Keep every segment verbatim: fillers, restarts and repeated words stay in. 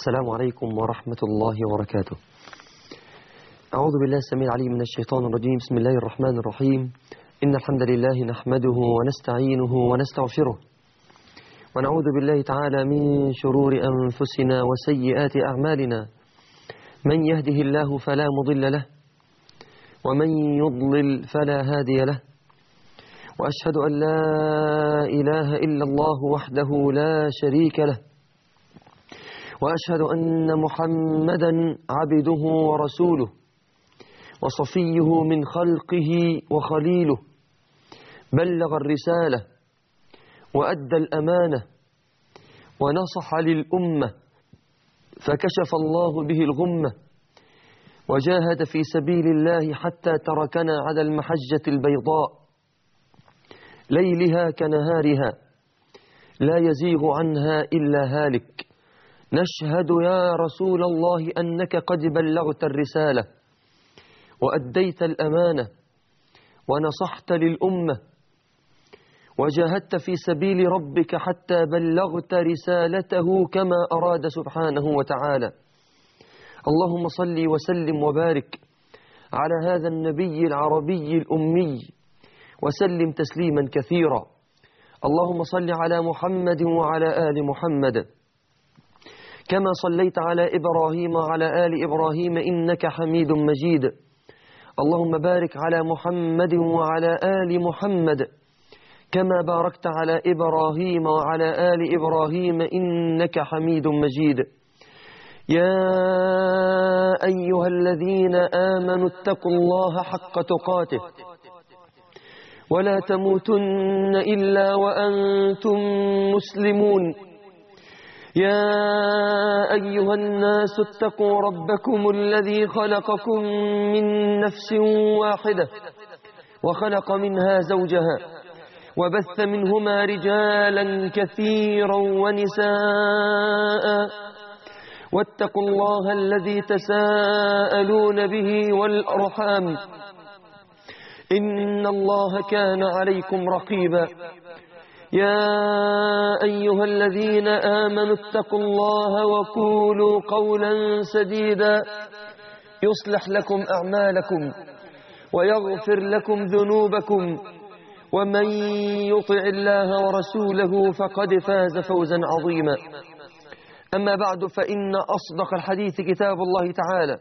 السلام عليكم ورحمة الله وبركاته. أعوذ بالله السميع العليم من الشيطان الرجيم. بسم الله الرحمن الرحيم. إن الحمد لله نحمده ونستعينه ونستغفره ونعوذ بالله تعالى من شرور أنفسنا وسيئات أعمالنا. من يهده الله فلا مضل له ومن يضلل فلا هادي له، وأشهد أن لا إله إلا الله وحده لا شريك له، وأشهد أن محمدا عبده ورسوله وصفيه من خلقه وخليله، بلغ الرسالة وأدى الأمانة ونصح للأمة، فكشف الله به الغمة وجاهد في سبيل الله حتى تركنا على المحجة البيضاء ليلها كنهارها لا يزيغ عنها إلا هالك. نشهد يا رسول الله أنك قد بلغت الرسالة وأديت الأمانة ونصحت للأمة وجاهدت في سبيل ربك حتى بلغت رسالته كما أراد سبحانه وتعالى. اللهم صل وسلم وبارك على هذا النبي العربي الأمي وسلم تسليما كثيرا. اللهم صل على محمد وعلى آل محمد كما صليت على إبراهيم وعلى آل إبراهيم إنك حميد مجيد. اللهم بارك على محمد وعلى آل محمد كما باركت على إبراهيم وعلى آل إبراهيم إنك حميد مجيد. يا أيها الذين آمنوا اتقوا الله حق تقاته ولا تموتن إلا وأنتم مسلمون. يا أيها الناس اتقوا ربكم الذي خلقكم من نفس واحدة وخلق منها زوجها وبث منهما رجالا كثيرا ونساء، واتقوا الله الذي تساءلون به والأرحام إن الله كان عليكم رقيبا. يا أيها الذين آمنوا اتقوا الله وقولوا قولا سديدا يصلح لكم أعمالكم ويغفر لكم ذنوبكم، ومن يطع الله ورسوله فقد فاز فوزا عظيما. أما بعد، فإن أصدق الحديث كتاب الله تعالى،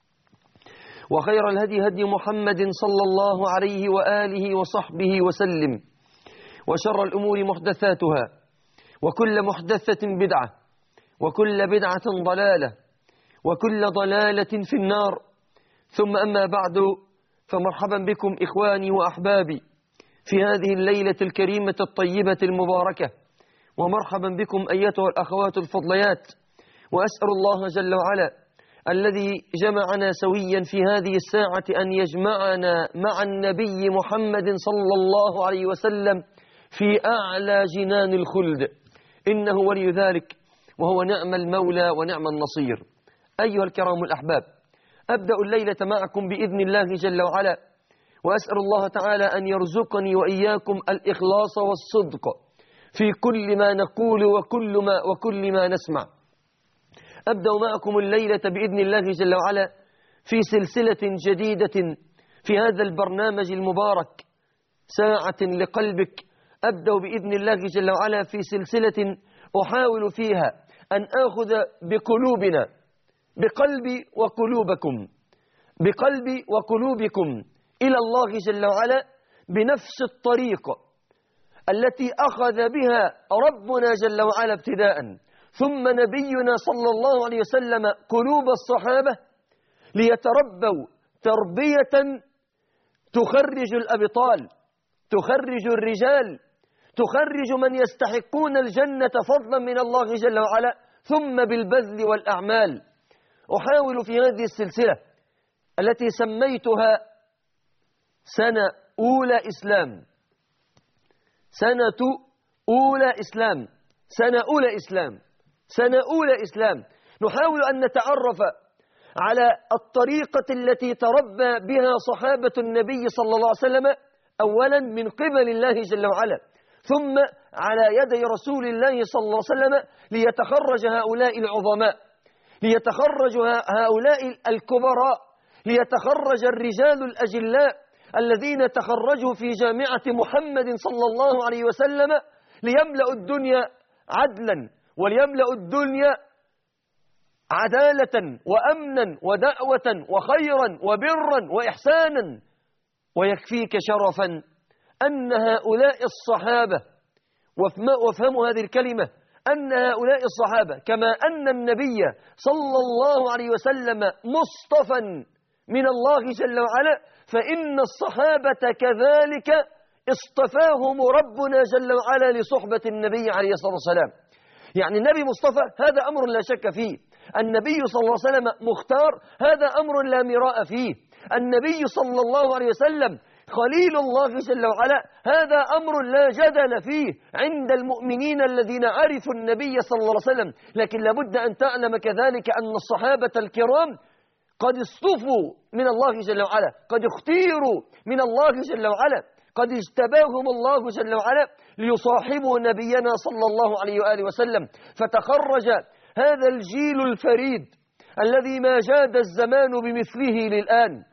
وخير الهدي هدي محمد صلى الله عليه وآله وصحبه وسلم، وشر الأمور محدثاتها، وكل محدثة بدعة، وكل بدعة ضلالة، وكل ضلالة في النار. ثم أما بعد، فمرحبا بكم إخواني وأحبابي في هذه الليلة الكريمة الطيبة المباركة، ومرحبا بكم أيتها الأخوات الفضليات. وأسأل الله جل وعلا الذي جمعنا سويا في هذه الساعة أن يجمعنا مع النبي محمد صلى الله عليه وسلم في أعلى جنان الخلد، إنه ولي ذلك وهو نعم المولى ونعم النصير. أيها الكرام الأحباب، أبدأ الليلة معكم بإذن الله جل وعلا، وأسأل الله تعالى أن يرزقني وإياكم الإخلاص والصدق في كل ما نقول وكل ما, وكل ما نسمع. أبدأ معكم الليلة بإذن الله جل وعلا في سلسلة جديدة في هذا البرنامج المبارك، ساعة لقلبك. أبدأ بإذن الله جل وعلا في سلسلة أحاول فيها أن آخذ بقلوبنا، بقلبي وقلوبكم، بقلبي وقلوبكم إلى الله جل وعلا بنفس الطريقة التي أخذ بها ربنا جل وعلا ابتداء، ثم نبينا صلى الله عليه وسلم قلوب الصحابة ليتربوا تربية تخرج الأبطال، تخرج الرجال، تخرج من يستحقون الجنة فضلا من الله جل وعلا، ثم بالبذل والأعمال. أحاول في هذه السلسلة التي سميتها سنة أولى إسلام، سنة أولى إسلام، سنة أولى إسلام، سنة أولى إسلام، نحاول أن نتعرف على الطريقة التي تربى بها صحابة النبي صلى الله عليه وسلم، أولا من قبل الله جل وعلا، ثم على يدي رسول الله صلى الله عليه وسلم، ليتخرج هؤلاء العظماء ليتخرج هؤلاء الكبراء، ليتخرج الرجال الأجلاء الذين تخرجوا في جامعة محمد صلى الله عليه وسلم ليملأوا الدنيا عدلا، وليملأوا الدنيا عدالة وأمنا ودعوة وخيرا وبرا وإحسانا. ويكفيك شرفا أن هؤلاء الصحابة، وافهموا هذه الكلمة، أن هؤلاء الصحابة كما أن النبي صلى الله عليه وسلم مصطفى من الله جل وعلا، فإن الصحابة كذلك اصطفاهم ربنا جل وعلا لصحبة النبي عليه الصلاة والسلام. يعني النبي مصطفى، هذا أمر لا شك فيه. النبي صلى الله عليه وسلم مختار، هذا أمر لا مراء فيه. النبي صلى الله عليه وسلم خليل الله جل وعلا، هذا أمر لا جدل فيه عند المؤمنين الذين عرفوا النبي صلى الله عليه وسلم. لكن لابد أن تعلم كذلك أن الصحابة الكرام قد اصطفوا من الله جل وعلا، قد اختيروا من الله جل وعلا، قد اجتباهم الله جل وعلا ليصاحبوا نبينا صلى الله عليه وآله وسلم. فتخرج هذا الجيل الفريد الذي ما جاد الزمان بمثله للآن،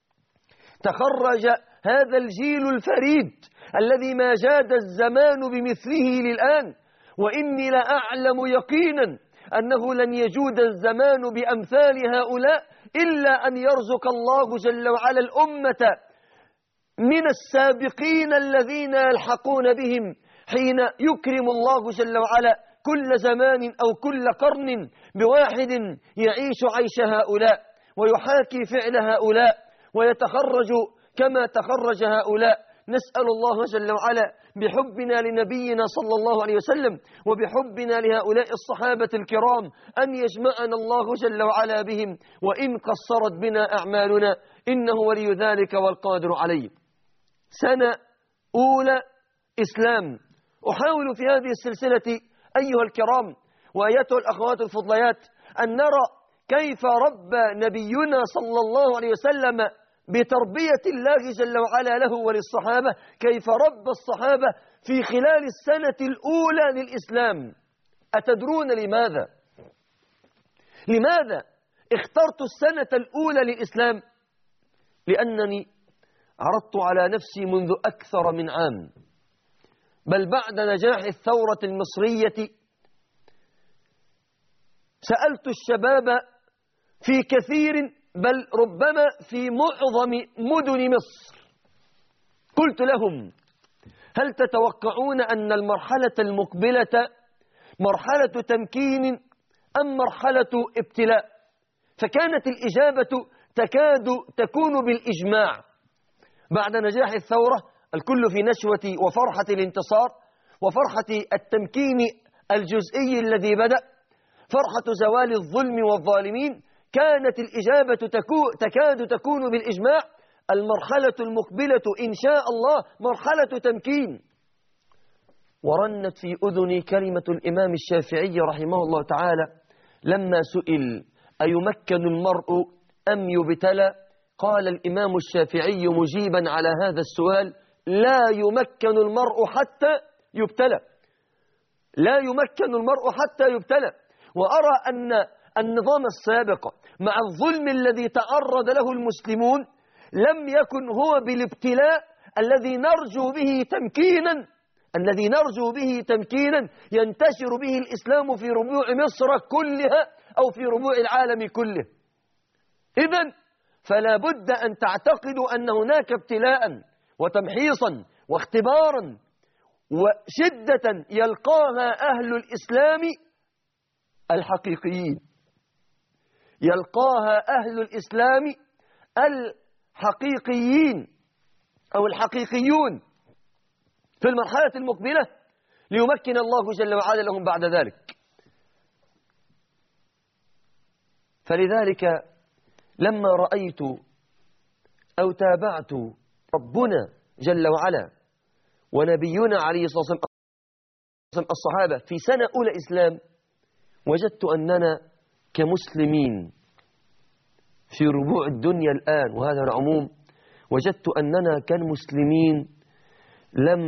تخرج هذا الجيل الفريد الذي ما جاد الزمان بمثله للآن. وإني لأعلم يقينا أنه لن يجود الزمان بأمثال هؤلاء إلا أن يرزق الله جل وعلا الأمة من السابقين الذين يلحقون بهم حين يكرم الله جل وعلا كل زمان أو كل قرن بواحد يعيش عيش هؤلاء ويحاكي فعل هؤلاء ويتخرج كما تخرج هؤلاء. نسأل الله جل وعلا بحبنا لنبينا صلى الله عليه وسلم وبحبنا لهؤلاء الصحابة الكرام أن يجمعنا الله جل وعلا بهم، وإن قصرت بنا أعمالنا إنه ولي ذلك والقادر عليه. سنة أولى إسلام. أحاول في هذه السلسلة أيها الكرام وأيتها الأخوات الفضليات أن نرى كيف ربى نبينا صلى الله عليه وسلم بتربية الله جل وعلا له وللصحابة، كيف ربى الصحابة في خلال السنة الأولى للإسلام. أتدرون لماذا؟ لماذا اخترت السنة الأولى للإسلام؟ لأنني عرضت على نفسي منذ أكثر من عام، بل بعد نجاح الثورة المصرية سألت الشباب في كثير بل ربما في معظم مدن مصر، قلت لهم: هل تتوقعون أن المرحلة المقبلة مرحلة تمكين أم مرحلة ابتلاء؟ فكانت الإجابة تكاد تكون بالإجماع. بعد نجاح الثورة الكل في نشوة وفرحة الانتصار وفرحة التمكين الجزئي الذي بدأ، فرحة زوال الظلم والظالمين، كانت الإجابة تكو تكاد تكون بالإجماع: المرحلة المقبلة إن شاء الله مرحلة تمكين. ورنت في أذني كلمة الإمام الشافعي رحمه الله تعالى لما سئل: أيمكن المرء أم يبتلى؟ قال الإمام الشافعي مجيبا على هذا السؤال: لا يمكن المرء حتى يبتلى، لا يمكن المرء حتى يبتلى. وأرى أن النظام السابق مع الظلم الذي تعرض له المسلمون لم يكن هو بالابتلاء الذي نرجو به تمكينا الذي نرجو به تمكينا ينتشر به الإسلام في ربوع مصر كلها أو في ربوع العالم كله. إذن فلا بد أن تعتقدوا أن هناك ابتلاء وتمحيصا واختبارا وشدة يلقاها أهل الإسلام الحقيقيين، يلقاها أهل الإسلام الحقيقيين أو الحقيقيون في المرحلة المقبلة ليمكن الله جل وعلا لهم بعد ذلك. فلذلك لما رأيت أو تابعت ربنا جل وعلا ونبينا عليه الصلاة والسلام الصحابة في سنة أولى إسلام، وجدت أننا كمسلمين في ربوع الدنيا الآن، وهذا العموم، وجدت أننا كمسلمين لم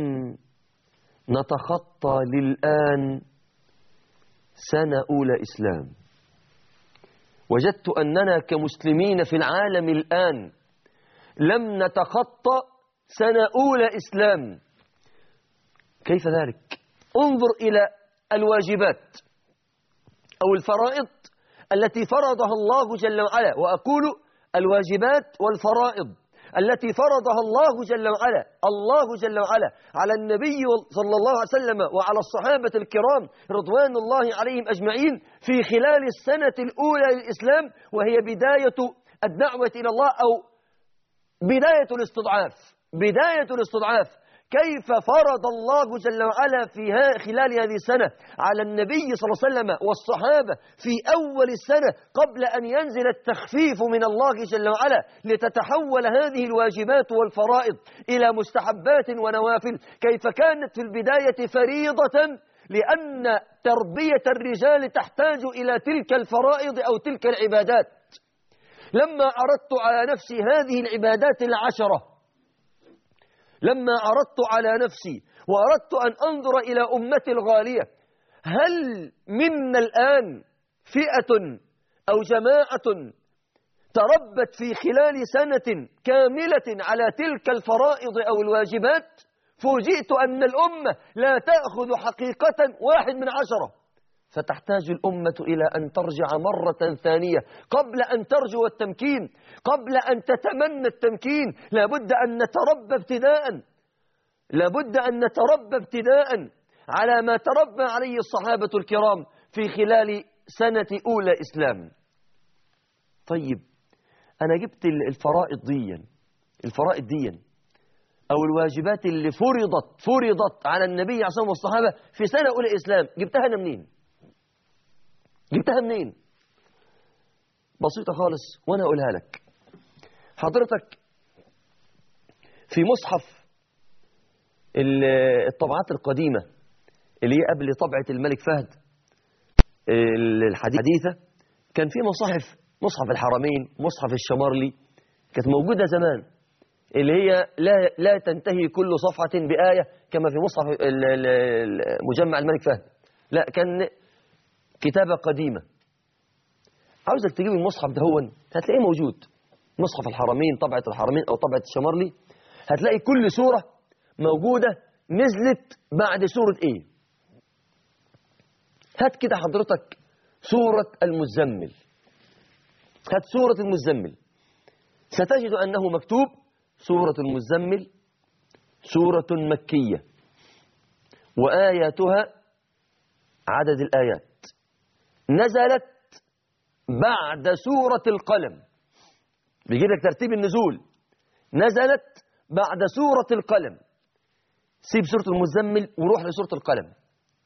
نتخطى للآن سنة أولى إسلام. وجدت أننا كمسلمين في العالم الآن لم نتخطى سنة أولى إسلام. كيف ذلك؟ انظر إلى الواجبات أو الفرائض التي فرضها الله جل وعلا، وأقول الواجبات والفرائض التي فرضها الله جل وعلا الله جل وعلا على النبي صلى الله عليه وسلم وعلى الصحابة الكرام رضوان الله عليهم أجمعين في خلال السنة الأولى للإسلام، وهي بداية الدعوة إلى الله أو بداية الاستضعاف بداية الاستضعاف. كيف فرض الله جل وعلا في خلال هذه السنة على النبي صلى الله عليه وسلم والصحابة في أول السنة قبل أن ينزل التخفيف من الله جل وعلا لتتحول هذه الواجبات والفرائض إلى مستحبات ونوافل. كيف كانت في البداية فريضة لأن تربية الرجال تحتاج إلى تلك الفرائض أو تلك العبادات. لما أردت على نفسي هذه العبادات العشرة لما عرضت على نفسي وأردت أن أنظر إلى أمتي الغالية، هل منا الآن فئة أو جماعة تربت في خلال سنة كاملة على تلك الفرائض أو الواجبات؟ فوجئت أن الأمة لا تأخذ حقيقة واحد من عشرة، فتحتاج الأمة إلى أن ترجع مرة ثانية قبل أن ترجو التمكين، قبل أن تتمنى التمكين. لابد أن نتربى ابتداء لابد أن نتربى ابتداء على ما تربى عليه الصحابة الكرام في خلال سنة أولى إسلام. طيب أنا جبت الفرائض دي الفرائض دي أو الواجبات اللي فرضت فرضت على النبي عليه الصلاة والصحابة في سنة أولى إسلام، جبتها أنا منين؟ جبتها منين؟ بسيطة خالص وأنا أقولها لك. حضرتك في مصحف الطبعات القديمة اللي هي قبل طبعة الملك فهد الحديثة، كان في مصاحف، مصحف الحرمين، مصحف الشمارلي، كانت موجودة زمان، اللي هي لا لا تنتهي كل صفحة بآية كما في مصحف مجمع الملك فهد، لا كان كتابة قديمة. عاوزك تجيب المصحف ده هو هتلاقيه موجود، مصحف الحرمين، طبعة الحرمين أو طبعة الشمارلي، هتلاقي كل سورة موجودة نزلت بعد سورة إيه. هات كده حضرتك سورة المزمل، هات سورة المزمل، ستجد أنه مكتوب سورة المزمل سورة مكية وآياتها عدد الآيات، نزلت بعد سورة القلم، بيجي لك ترتيب النزول، نزلت بعد سورة القلم. سيب سورة المزمل وروح لسورة القلم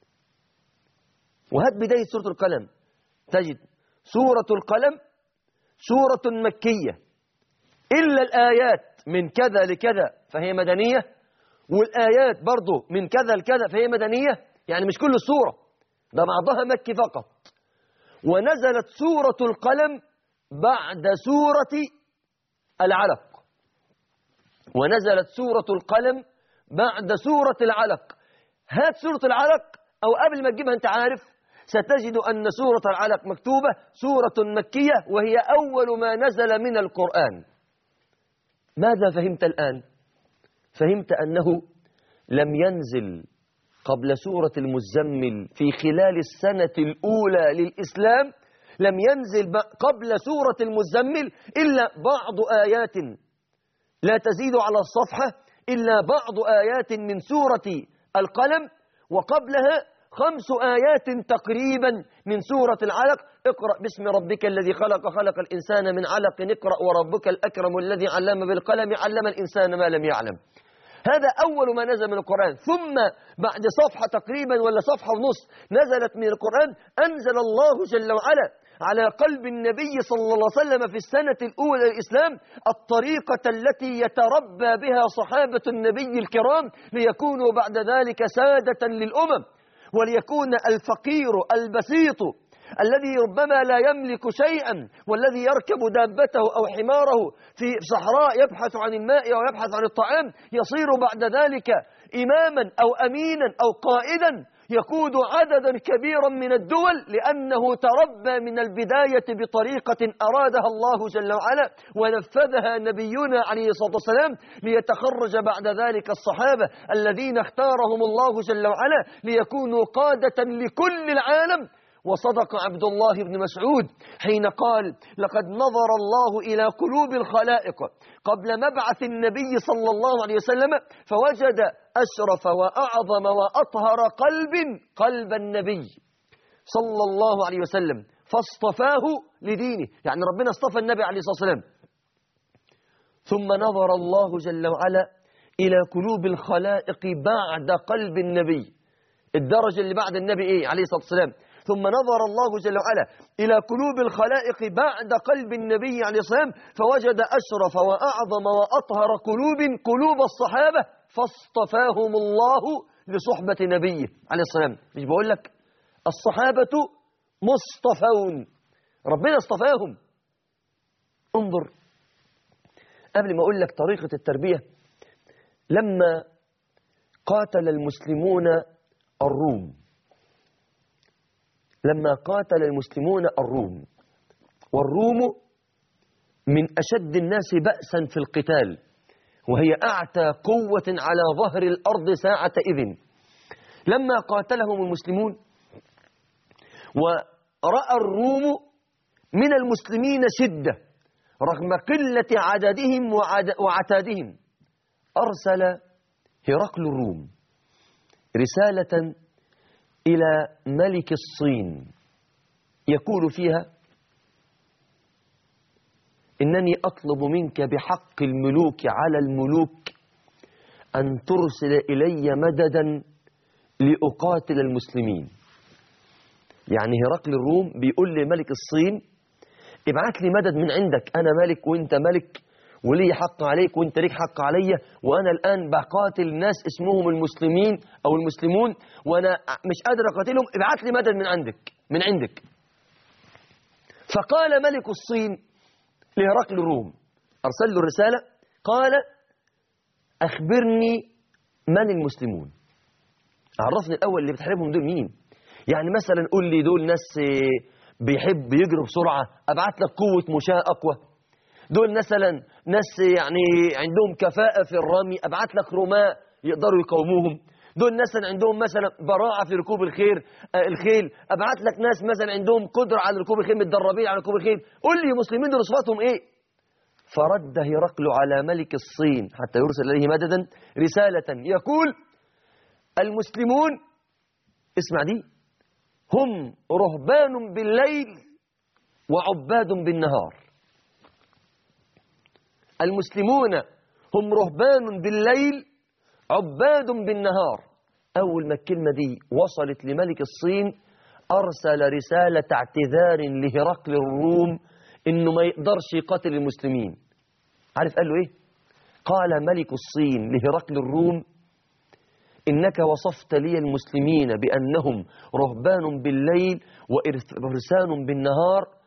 وهات بداية سورة القلم، تجد سورة القلم سورة مكية إلا الآيات من كذا لكذا فهي مدنية، والآيات برضو من كذا لكذا فهي مدنية، يعني مش كل السورة، ده بعضها مكي فقط. ونزلت سورة القلم بعد سورة العلق، ونزلت سورة القلم بعد سورة العلق. هات سورة العلق أو قبل ما تجيبها أنت عارف ستجد أن سورة العلق مكتوبة سورة مكية وهي أول ما نزل من القرآن. ماذا فهمت الآن؟ فهمت أنه لم ينزل قبل سورة المزمل في خلال السنة الأولى للإسلام، لم ينزل قبل سورة المزمل إلا بعض آيات لا تزيد على الصفحة إلا بعض آيات من سورة القلم، وقبلها خمس آيات تقريبا من سورة العلق. اقرأ باسم ربك الذي خلق خلق الإنسان من علق، اقرأ وربك الأكرم الذي علم بالقلم علم الإنسان ما لم يعلم. هذا أول ما نزل من القرآن. ثم بعد صفحة تقريبا ولا صفحة ونص نزلت من القرآن، أنزل الله جل وعلا على قلب النبي صلى الله عليه وسلم في السنة الأولى للإسلام الطريقة التي يتربى بها صحابة النبي الكرام ليكونوا بعد ذلك سادة للأمم، وليكون الفقير البسيط الذي ربما لا يملك شيئا والذي يركب دابته أو حماره في صحراء يبحث عن الماء ويبحث عن الطعام يصير بعد ذلك إماما أو أمينا أو قائدا يقود عددا كبيرا من الدول، لأنه تربى من البداية بطريقة أرادها الله جل وعلا ونفذها نبينا عليه الصلاة والسلام، ليتخرج بعد ذلك الصحابة الذين اختارهم الله جل وعلا ليكونوا قادة لكل العالم. وصدق عبد الله بن مسعود حين قال: لقد نظر الله إلى قلوب الخلائق قبل مبعث النبي صلى الله عليه وسلم فوجد أشرف وأعظم وأطهر قلب قلب النبي صلى الله عليه وسلم، فاصطفاه لدينه. يعني ربنا اصطفى النبي عليه الصلاة والسلام. ثم نظر الله جل وعلا إلى قلوب الخلائق بعد قلب النبي. الدرجة اللي بعد النبي إيه عليه الصلاة والسلام؟ ثم نظر الله جل وعلا إلى قلوب الخلائق بعد قلب النبي عليه الصلاة والسلام فوجد أشرف وأعظم وأطهر قلوب قلوب الصحابة، فاصطفاهم الله لصحبة نبيه عليه الصلاة والسلام. مش بقول لك الصحابة مصطفون، ربنا اصطفاهم. انظر، قبل ما أقول لك طريقة التربية، لما قاتل المسلمون الروم لما قاتل المسلمون الروم والروم من أشد الناس بأسا في القتال، وهي أعتى قوة على ظهر الأرض ساعة إذن. لما قاتلهم المسلمون ورأى الروم من المسلمين شدة رغم قلة عددهم وعتادهم، أرسل هرقل الروم رسالة إلى ملك الصين يقول فيها: إنني أطلب منك بحق الملوك على الملوك أن ترسل إلي مددا لأقاتل المسلمين. يعني هرقل الروم بيقول لملك الصين: ابعت لي مدد من عندك، أنا ملك وإنت ملك ولي حق عليك وإنت ليك حق عليا، وأنا الآن بقاتل ناس اسمهم المسلمين أو المسلمون وأنا مش قادر أقاتلهم، ابعت لي مدد من عندك من عندك. فقال ملك الصين لهرقل الروم، أرسل له الرسالة، قال: أخبرني من المسلمون، عرفني الأول اللي بتحاربهم دول مين. يعني مثلا قول لي دول ناس بيحب يجروا بسرعة، أبعت لك قوة مشاة أقوى. دول مثلا ناس يعني عندهم كفاءة في الرمي، أبعت لك رماة يقدروا يقاوموهم. دول ناس عندهم مثلا براعة في ركوب الخير آه الخيل، أبعت لك ناس مثلا عندهم قدرة على ركوب الخيل، متدربين على ركوب الخيل. قول لي المسلمين دول صفاتهم إيه؟ فرد هرقل على ملك الصين حتى يرسل إليه مددا رسالة يقول: المسلمون، اسمع دي، هم رهبان بالليل وعباد بالنهار. المسلمون هم رهبان بالليل عباد بالنهار. أول ما الكلمة دي وصلت لملك الصين أرسل رسالة اعتذار لهرقل الروم إنه ما يقدرش يقاتل المسلمين. عارف قال له إيه؟ قال ملك الصين لهرقل الروم: إنك وصفت لي المسلمين بأنهم رهبان بالليل وإرسان بالنهار،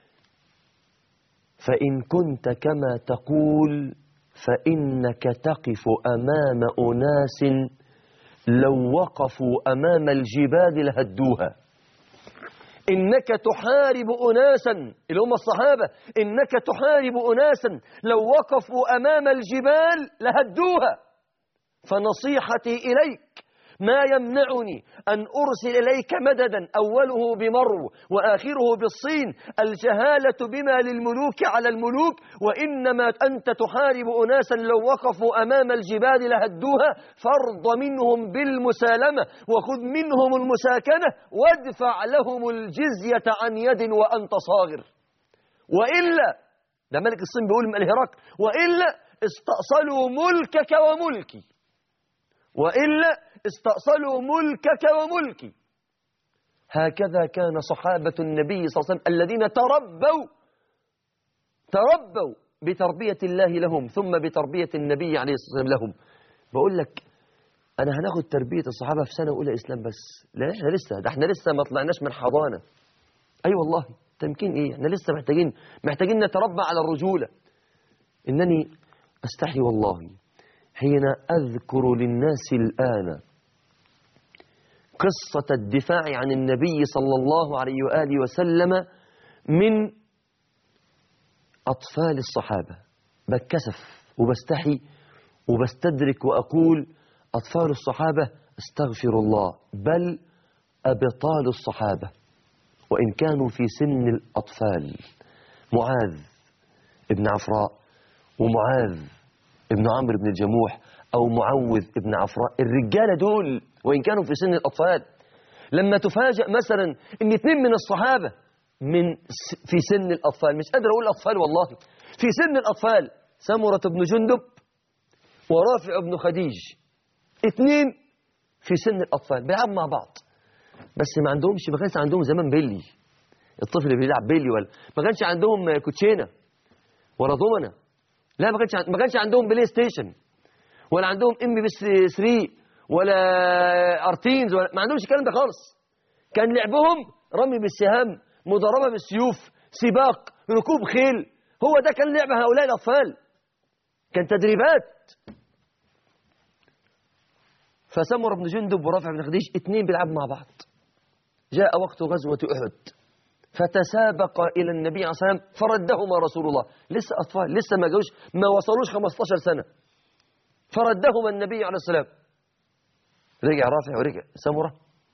فإن كنت كما تقول فإنك تقف أمام أناس لو وقفوا أمام الجبال لهدوها. إنك تحارب أناسا اللي هم الصحابة، إنك تحارب أناسا لو وقفوا أمام الجبال لهدوها. فنصيحتي إليك ما يمنعني أن أرسل إليك مددا أوله بمرو وآخره بالصين، الجهالة بما للملوك على الملوك، وإنما أنت تحارب أناسا لو وقفوا أمام الجبال لهدوها، فارض منهم بالمسالمة وخذ منهم المساكنة وادفع لهم الجزية عن يد وأنت صاغر، وإلا، ده ملك الصين بيقول الهرقل، وإلا استأصلوا ملكك وملكي، وإلا استأصلوا ملكك وملكي. هكذا كان صحابة النبي صلى الله عليه وسلم الذين تربوا تربوا بتربية الله لهم ثم بتربية النبي عليه الصلاة والسلام لهم. بقول لك أنا هناخد تربية الصحابة في سنة أولى إسلام بس، لا إحنا لسه ده إحنا لسه ما طلعناش من حضانة. أي أيوة والله تمكين إيه، إحنا لسه محتاجين محتاجين نتربى على الرجولة. إنني أستحي والله حين أذكر للناس الآن قصة الدفاع عن النبي صلى الله عليه وآله وسلم من أطفال الصحابة. بتكسف وبستحي وبستدرك وأقول أطفال الصحابة استغفر الله، بل أبطال الصحابة وإن كانوا في سن الأطفال. معاذ ابن عفراء ومعاذ ابن عمرو بن الجموح أو معوذ ابن عفراء، الرجالة دول وإن كانوا في سن الأطفال، لما تفاجأ مثلا إن اتنين من الصحابة من في سن الأطفال، مش قادر أقول أطفال والله، في سن الأطفال، سمرة بن جندب ورافع بن خديج، اتنين في سن الأطفال بيلعبوا مع بعض، بس ما عندهمش، ما كانش عندهم زمان بيلي، الطفل اللي بيلعب بيلي، ولا ما كانش عندهم كوتشينة ولا ضمنة، لا ما كانش ما كانش عندهم بلاي ستيشن ولا عندهم ام بي ثلاثة ولا ارتينز، ولا ما عندهمش الكلام ده خالص. كان لعبهم رمي بالسهام، مضاربة بالسيوف، سباق، ركوب خيل، هو ده كان لعب هؤلاء الأطفال، كان تدريبات. فسمر بن جندب ورافع بن خديج اتنين بيلعبوا مع بعض. جاء وقت غزوة أحد فتسابق إلى النبي عليه الصلاة والسلام فردهما رسول الله، لسه أطفال، لسه ما جوش، ما وصلوش خمستاشر سنة، فردهما النبي عليه الصلاة والسلام. رجع رافع ورجع سمرة،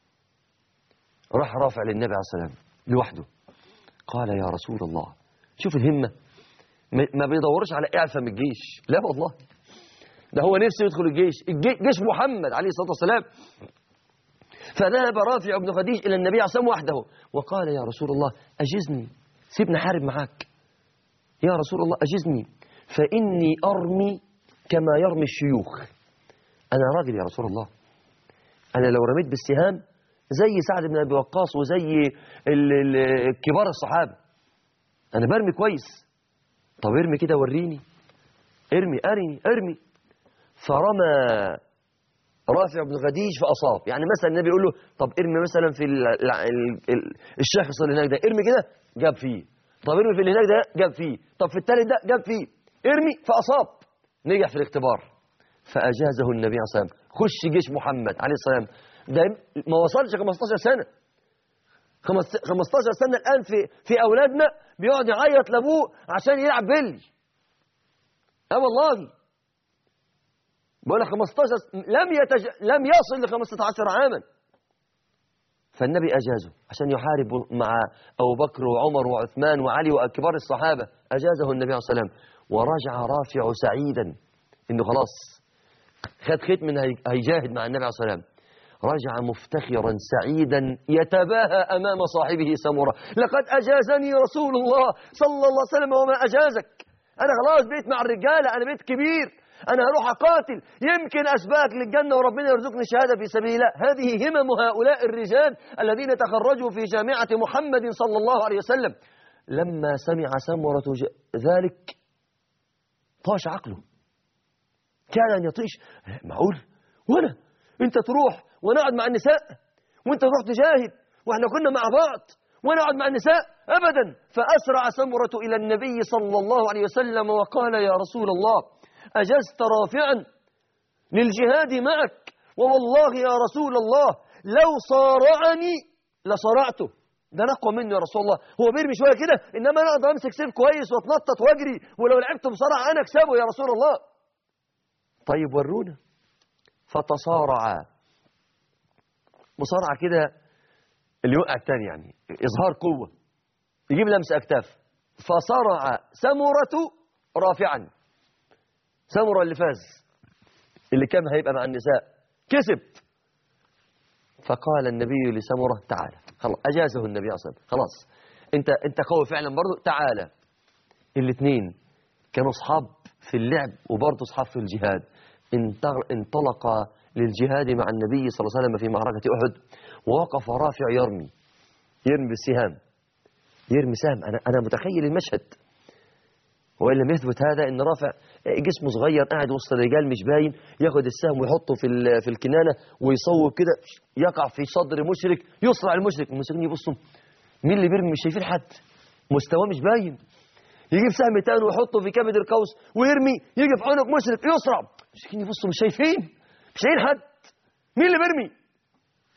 راح رافع للنبي عليه الصلاة والسلام لوحده، قال يا رسول الله، شوف الهمة، ما بيدورش على إعفاء من الجيش، لا والله، ده هو نفسه يدخل الجيش، جيش محمد عليه الصلاة والسلام. فذهب رافع بن خديج إلى النبي عليه الصلاة والسلام وحده وقال يا رسول الله أجزني، سيبني حارب معاك، يا رسول الله أجزني فإني أرمي كما يرمي الشيوخ، أنا راجل يا رسول الله، أنا لو رميت بالسهام زي سعد بن أبي وقاص وزي كبار الصحابة، أنا برمي كويس، طب ارمي كده وريني، ارمي أرني ارمي. فرمى رافع بن خديج فأصاب، يعني مثلا النبي يقول له طب ارمي مثلا في ال ال ال الشخص اللي هناك ده، ارمي كده جاب فيه، طب ارمي في اللي هناك ده جاب فيه، طب في الثالث ده جاب فيه، ارمي فأصاب، نجح في الاختبار فأجازه النبي عليه الصلاة والسلام. خش جيش محمد عليه الصلاة والسلام، ده ما وصلش خمستاشر سنة، خمستاشر سنة الآن في في أولادنا بيقعد يعيط لأبوه عشان يلعب بيلي، اه والله بقول لك خمستاشر لم يتج... لم يصل ل خمسة عشر عاما، فالنبي أجازه عشان يحارب مع أبو بكر وعمر وعثمان وعلي وكبار الصحابة، أجازه النبي عليه الصلاة والسلام. ورجع رافع سعيدا إنه خلاص خد ختم من هيجاهد مع النبي عليه الصلاة والسلام، رجع مفتخرا سعيدا يتباهى أمام صاحبه سمرة، لقد أجازني رسول الله صلى الله عليه وسلم وما أجازك، أنا خلاص بقيت مع الرجالة، أنا بقيت كبير، أنا هروح أقاتل يمكن أسبقك للجنة وربنا يرزقني شهادة في سبيل الله. هذه همم هؤلاء الرجال الذين تخرجوا في جامعة محمد صلى الله عليه وسلم. لما سمع سمرة ذلك طاش عقله، كان أن يطيش، معقول وأنا أنت تروح ونقعد مع النساء، وأنت تروح تجاهد وإحنا كنا مع بعض وأنا أقعد مع النساء أبدا. فأسرع سمرة إلى النبي صلى الله عليه وسلم وقال يا رسول الله أجزت رافعا للجهاد معك، ووالله يا رسول الله لو صارعني لصرعته، ده نقوى منه يا رسول الله، هو بيرمي شوية كده إنما أنا أقدر أمسك سيف كويس وأتنطط وأجري، ولو لعبت بصرعة أنا أكسبه يا رسول الله. طيب ورونا. فتصارعا مصارعة كده اللي يوقع الثاني، يعني إظهار قوة، يجيب لمس أكتاف. فصرع سمرة رافعا، سمرة اللي فاز اللي كان هيبقى مع النساء كسب. فقال النبي لسمرة تعالى، خلاص أجازه النبي أصلا، خلاص أنت أنت قوي فعلا برضه، تعالى. الاثنين كانوا أصحاب في اللعب وبرضه أصحاب في الجهاد، انطلق للجهاد مع النبي صلى الله عليه وسلم في معركة أحد، ووقف رافع يرمي يرمي بالسهام، يرمي سهم. أنا أنا متخيل المشهد، وإن لم يثبت هذا إن رافع جسمه صغير قاعد وسط الرجال مش باين، ياخد السهم ويحطه في في الكنانة ويصوب كده، يقع في صدر مشرك، يصرع المشرك، المشركين يبصوا مين اللي بيرمي، مش شايفين حد، مستواه مش باين، يجيب سهم تاني ويحطه في كبد القوس ويرمي، يجي في عنق مشرك يصرع، المشركين يبصوا مش شايفين، مش شايفين حد، مين اللي بيرمي؟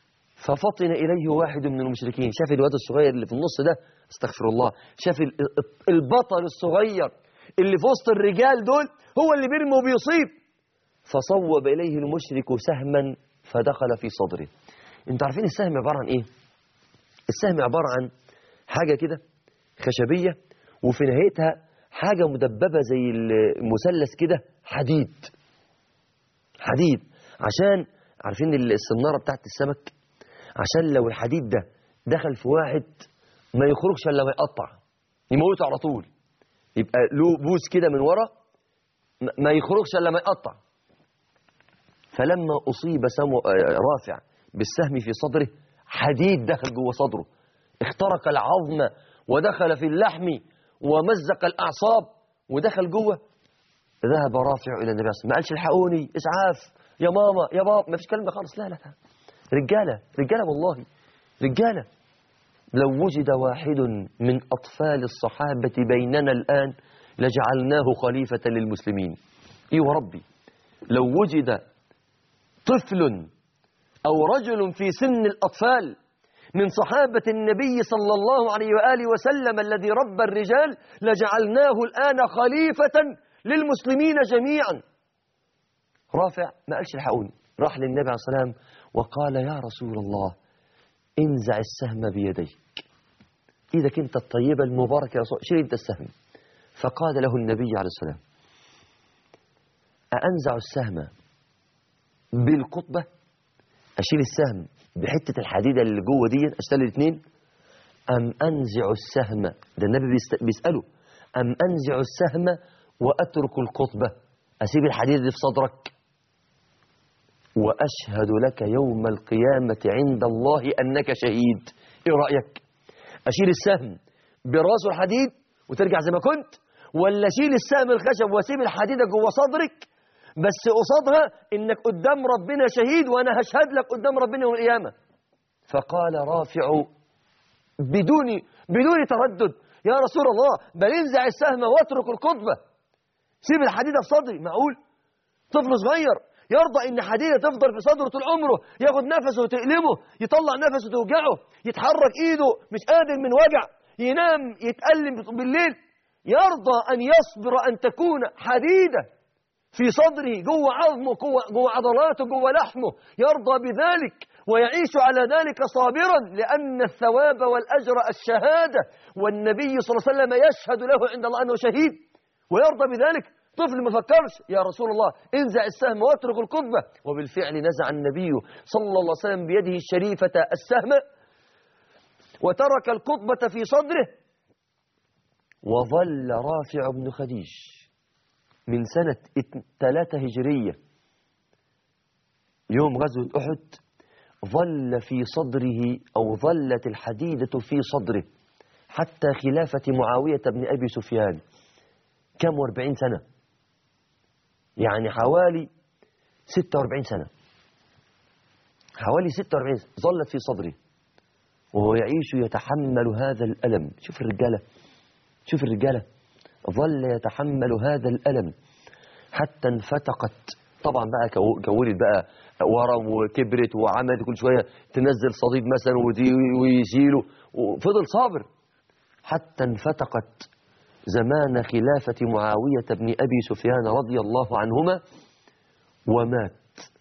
ففطن إليه واحد من المشركين، شاف الواد الصغير اللي في النص ده، استغفر الله، شاف البطل الصغير اللي في وسط الرجال دول هو اللي بيرمي وبيصيب، فصوب إليه المشرك سهما فدخل في صدره. انتوا عارفين السهم عبارة عن ايه؟ السهم عبارة عن حاجة كده خشبية وفي نهايتها حاجة مدببة زي المثلث كده، حديد حديد عشان عارفين السنارة بتاعت السمك، عشان لو الحديد ده دخل في واحد ما يخرجش الا ما يقطع، يموته على طول، يبقى له بوس كده من ورا ما يخرجش الا ما يقطع. فلما أصيب سمو رافع بالسهم في صدره، حديد دخل جوه صدره، اخترق العظم ودخل في اللحم ومزق الأعصاب ودخل جوه. ذهب رافع إلى النبي صلى الله عليه وسلم، ما قالش الحقوني، إسعاف، يا ماما يا بابا، ما فيش كلمة خالص، لا لا لا، رجالة رجالة والله رجالة. لو وجد واحد من أطفال الصحابة بيننا الآن لجعلناه خليفة للمسلمين. إيه وربي، لو وجد طفل أو رجل في سن الأطفال من صحابة النبي صلى الله عليه وآله وسلم الذي ربى الرجال لجعلناه الآن خليفة للمسلمين جميعا. رافع ما قالش الحقوني، راح للنبي عليه الصلاة والسلام وقال يا رسول الله انزع السهم بيديك، إيدك أنت الطيبة المباركة يا رسول، شيل أنت السهم. فقال له النبي عليه الصلاة والسلام أأنزع السهم بالقطبة، أشيل السهم بحتة الحديدة اللي جوه دي أشتغل الاثنين، أم أنزع السهم، ده النبي بيسأله، أم أنزع السهم وأترك القطبة، أسيب الحديدة دي في صدرك، وأشهد لك يوم القيامة عند الله أنك شهيد. إيه رأيك؟ أشيل السهم براسه الحديد وترجع زي ما كنت، ولا أشيل السهم الخشب وأسيب الحديدة جوه صدرك بس قصادها إنك قدام ربنا شهيد وأنا هشهد لك قدام ربنا يوم القيامة؟ فقال رافع بدون بدون تردد يا رسول الله بل انزع السهم واترك القطبة، سيب الحديدة في صدري. معقول طفل صغير يرضى إن حديدة تفضل في صدره طول عمره، ياخد نفسه وتألمه، يطلع نفسه توجعه، يتحرك إيده مش قادر من وجع، ينام يتألم بالليل، يرضى أن يصبر أن تكون حديدة في صدره جوه عظمه جوه, جوه عضلاته جوه لحمه، يرضى بذلك ويعيش على ذلك صابرا لأن الثواب والأجر الشهادة، والنبي صلى الله عليه وسلم يشهد له عند الله أنه شهيد ويرضى بذلك؟ طفل ما فكرش يا رسول الله انزع السهم واترك القطبة، وبالفعل نزع النبي صلى الله عليه وسلم بيده الشريفة السهم وترك القطبة في صدره. وظل رافع بن خديج من سنة ثلاثة هجرية يوم غزوة أحد ظل في صدره أو ظلت الحديدة في صدره حتى خلافة معاوية بن أبي سفيان، كم واربعين سنة، يعني حوالي ستة واربعين سنة، حوالي ستة واربعين سنة ظلت في صدره وهو يعيش يتحمل هذا الألم. شوف الرجالة، شوف الرجالة، ظل يتحمل هذا الألم حتى انفتقت، طبعا بقى كولت بقى ورم وكبرت وعملت كل شوية تنزل صديد مثلا ويشيله، وفضل صابر حتى انفتقت زمان خلافة معاوية بن أبي سفيان رضي الله عنهما ومات.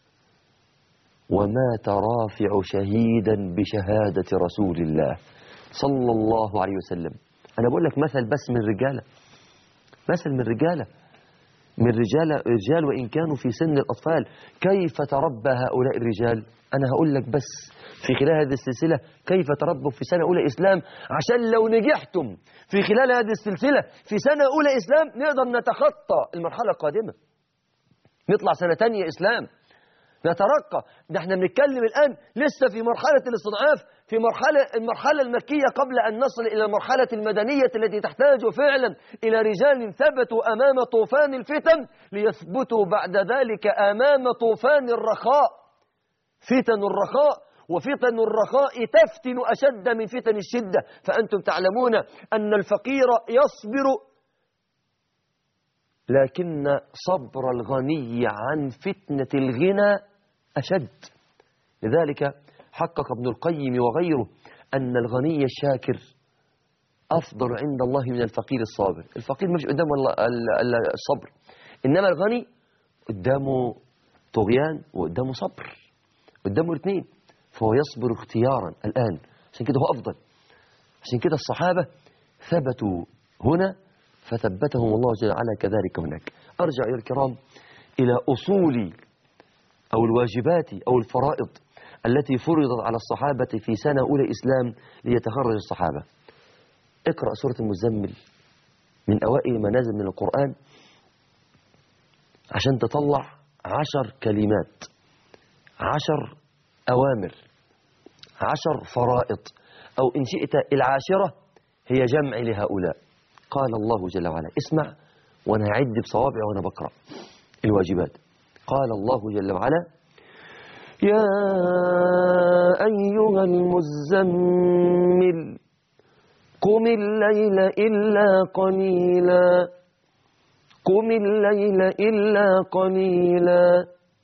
ومات رافع شهيدا بشهادة رسول الله صلى الله عليه وسلم. أنا بقول لك مثل بس من رجالة، مثل من رجالة من رجال رجال وإن كانوا في سن الأطفال. كيف تربى هؤلاء الرجال؟ أنا هقول لك بس في خلال هذه السلسلة كيف تربوا في سنة أولى إسلام، عشان لو نجحتم في خلال هذه السلسلة في سنة أولى إسلام نقدر نتخطى المرحلة القادمة، نطلع سنة تانية إسلام، نترقى. ده احنا بنتكلم الآن لسه في مرحلة الاستضعاف، في مرحلة المرحلة المكية قبل أن نصل إلى المرحلة المدنية التي تحتاج فعلا إلى رجال ثبتوا أمام طوفان الفتن ليثبتوا بعد ذلك أمام طوفان الرخاء. فتن الرخاء وفتن الرخاء تفتن أشد من فتن الشدة، فأنتم تعلمون أن الفقير يصبر لكن صبر الغني عن فتنة الغنى أشد. لذلك حقق ابن القيم وغيره أن الغني الشاكر أفضل عند الله من الفقير الصابر. الفقير مش قدامه الصبر، إنما الغني قدامه طغيان وقدامه صبر، قدامه الاثنين، فهو يصبر اختيارا الآن، عشان كده هو أفضل. عشان كده الصحابة ثبتوا هنا فثبتهم الله جل وعلا كذلك هناك. أرجع إلى الكرام إلى أصول أو الواجبات أو الفرائض التي فرضت على الصحابة في سنة أولى إسلام ليتخرج الصحابة. اقرأ سورة المزمل من أوائل ما نزل من القرآن عشان تطلع عشر كلمات، عشر أوامر، عشر فرائض، أو إن شئت العاشرة هي جمع لهؤلاء. قال الله جل وعلا، اسمع وأنا هعد بصوابعي وأنا بقرأ الواجبات. قال الله جل وعلا: يا أيها المزمل قم الليل إلا قليلا، قم الليل إلا قليلا.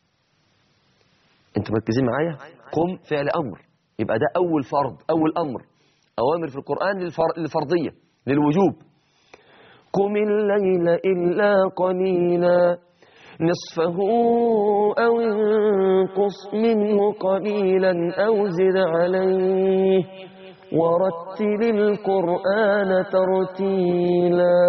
انتوا مركزين معايا؟ قم فعل أمر، يبقى ده أول فرض، أول أمر، أوامر في القرآن للفرضية للوجوب. قم الليل إلا قليلا نصفه أو انقص منه قليلا أو زد عليه ورتل القرآن ترتيلا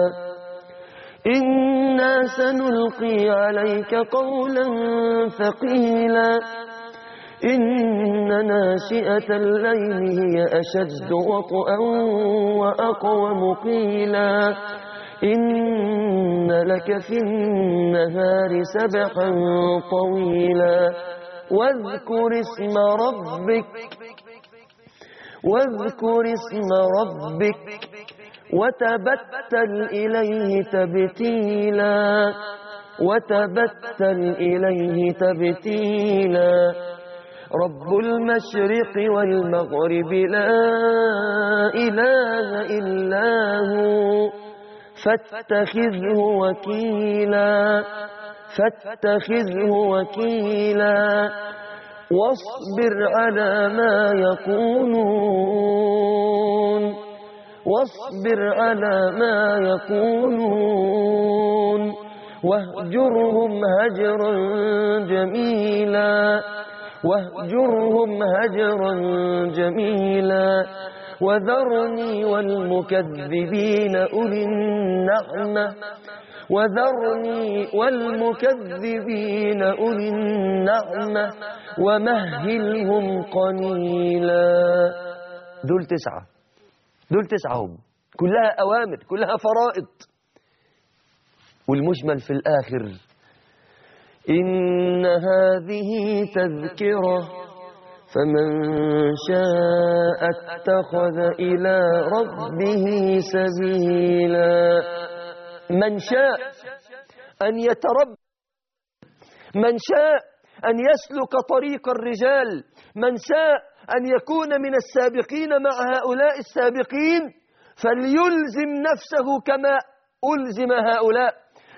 إنا سنلقي عليك قولا ثقيلا إن ناشئة الليل هي أشد وطئا وأقوم قيلا إن لك في النهار سبحا طويلا واذكر اسم ربك واذكر اسم ربك وتبتل إليه تبتيلا وتبتل إليه تبتيلا رب المشرق والمغرب لا إله إلا هو فاتخذه وكيلا فاتخذه وكيلا واصبر على ما يقولون واصبر على ما يقولون واهجرهم هجرا جميلا واهجرهم هجرا جميلا وذرني والمكذبين أولي النعمة وذرني والمكذبين أولي النعمة ومهلهم قليلا. دول تسعة، دول تسعة هم، كلها أوامر، كلها فرائض. والمجمل في الآخر إن هذه تذكرة فمن شاء اتخذ إلى ربه سبيلا. من شاء أن يتربى، من شاء أن يسلك طريق الرجال، من شاء أن يكون من السابقين مع هؤلاء السابقين فليلزم نفسه كما ألزم هؤلاء،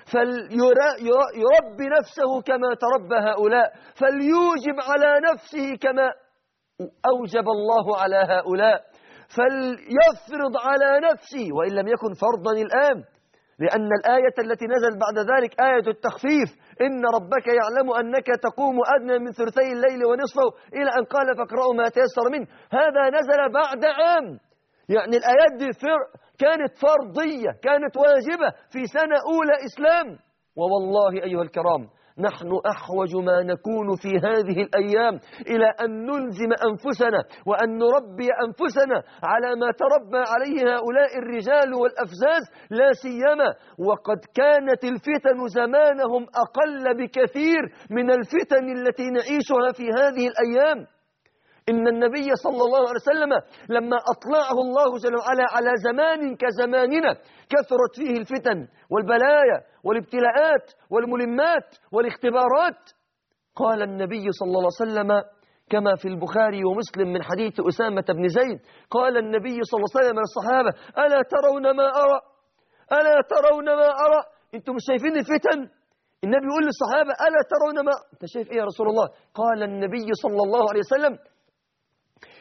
فليربي نفسه كما تربى هؤلاء، فليوجب على نفسه كما أوجب الله على هؤلاء، فليفرض على نفسه وإن لم يكن فرضا الآن، لأن الآية التي نزل بعد ذلك آية التخفيف إن ربك يعلم أنك تقوم أدنى من ثلثي الليل ونصفه إلى أن قال فاقرأوا ما تيسر منه. هذا نزل بعد عام، يعني الآيات دي كانت فرضية، كانت واجبة في سنة أولى إسلام. ووالله أيها الكرام نحن أحوج ما نكون في هذه الأيام إلى أن نلزم أنفسنا وأن نربي أنفسنا على ما تربى عليه هؤلاء الرجال والأفزاز، لا سيما وقد كانت الفتن زمانهم أقل بكثير من الفتن التي نعيشها في هذه الأيام. إن النبي صلى الله عليه وسلم لما أطلعه الله جل وعلا على زمان كزماننا كثرت فيه الفتن والبلايا والابتلاءات والملمات والاختبارات، قال النبي صلى الله عليه وسلم كما في البخاري ومسلم من حديث أسامة بن زيد، قال النبي صلى الله عليه وسلم للصحابة ألا ترون ما أرى ألا ترون ما أرى أنتم مش شايفين الفتن؟ النبي يقول للصحابة ألا ترون ما أنت شايف إيه يا رسول الله؟ قال النبي صلى الله عليه وسلم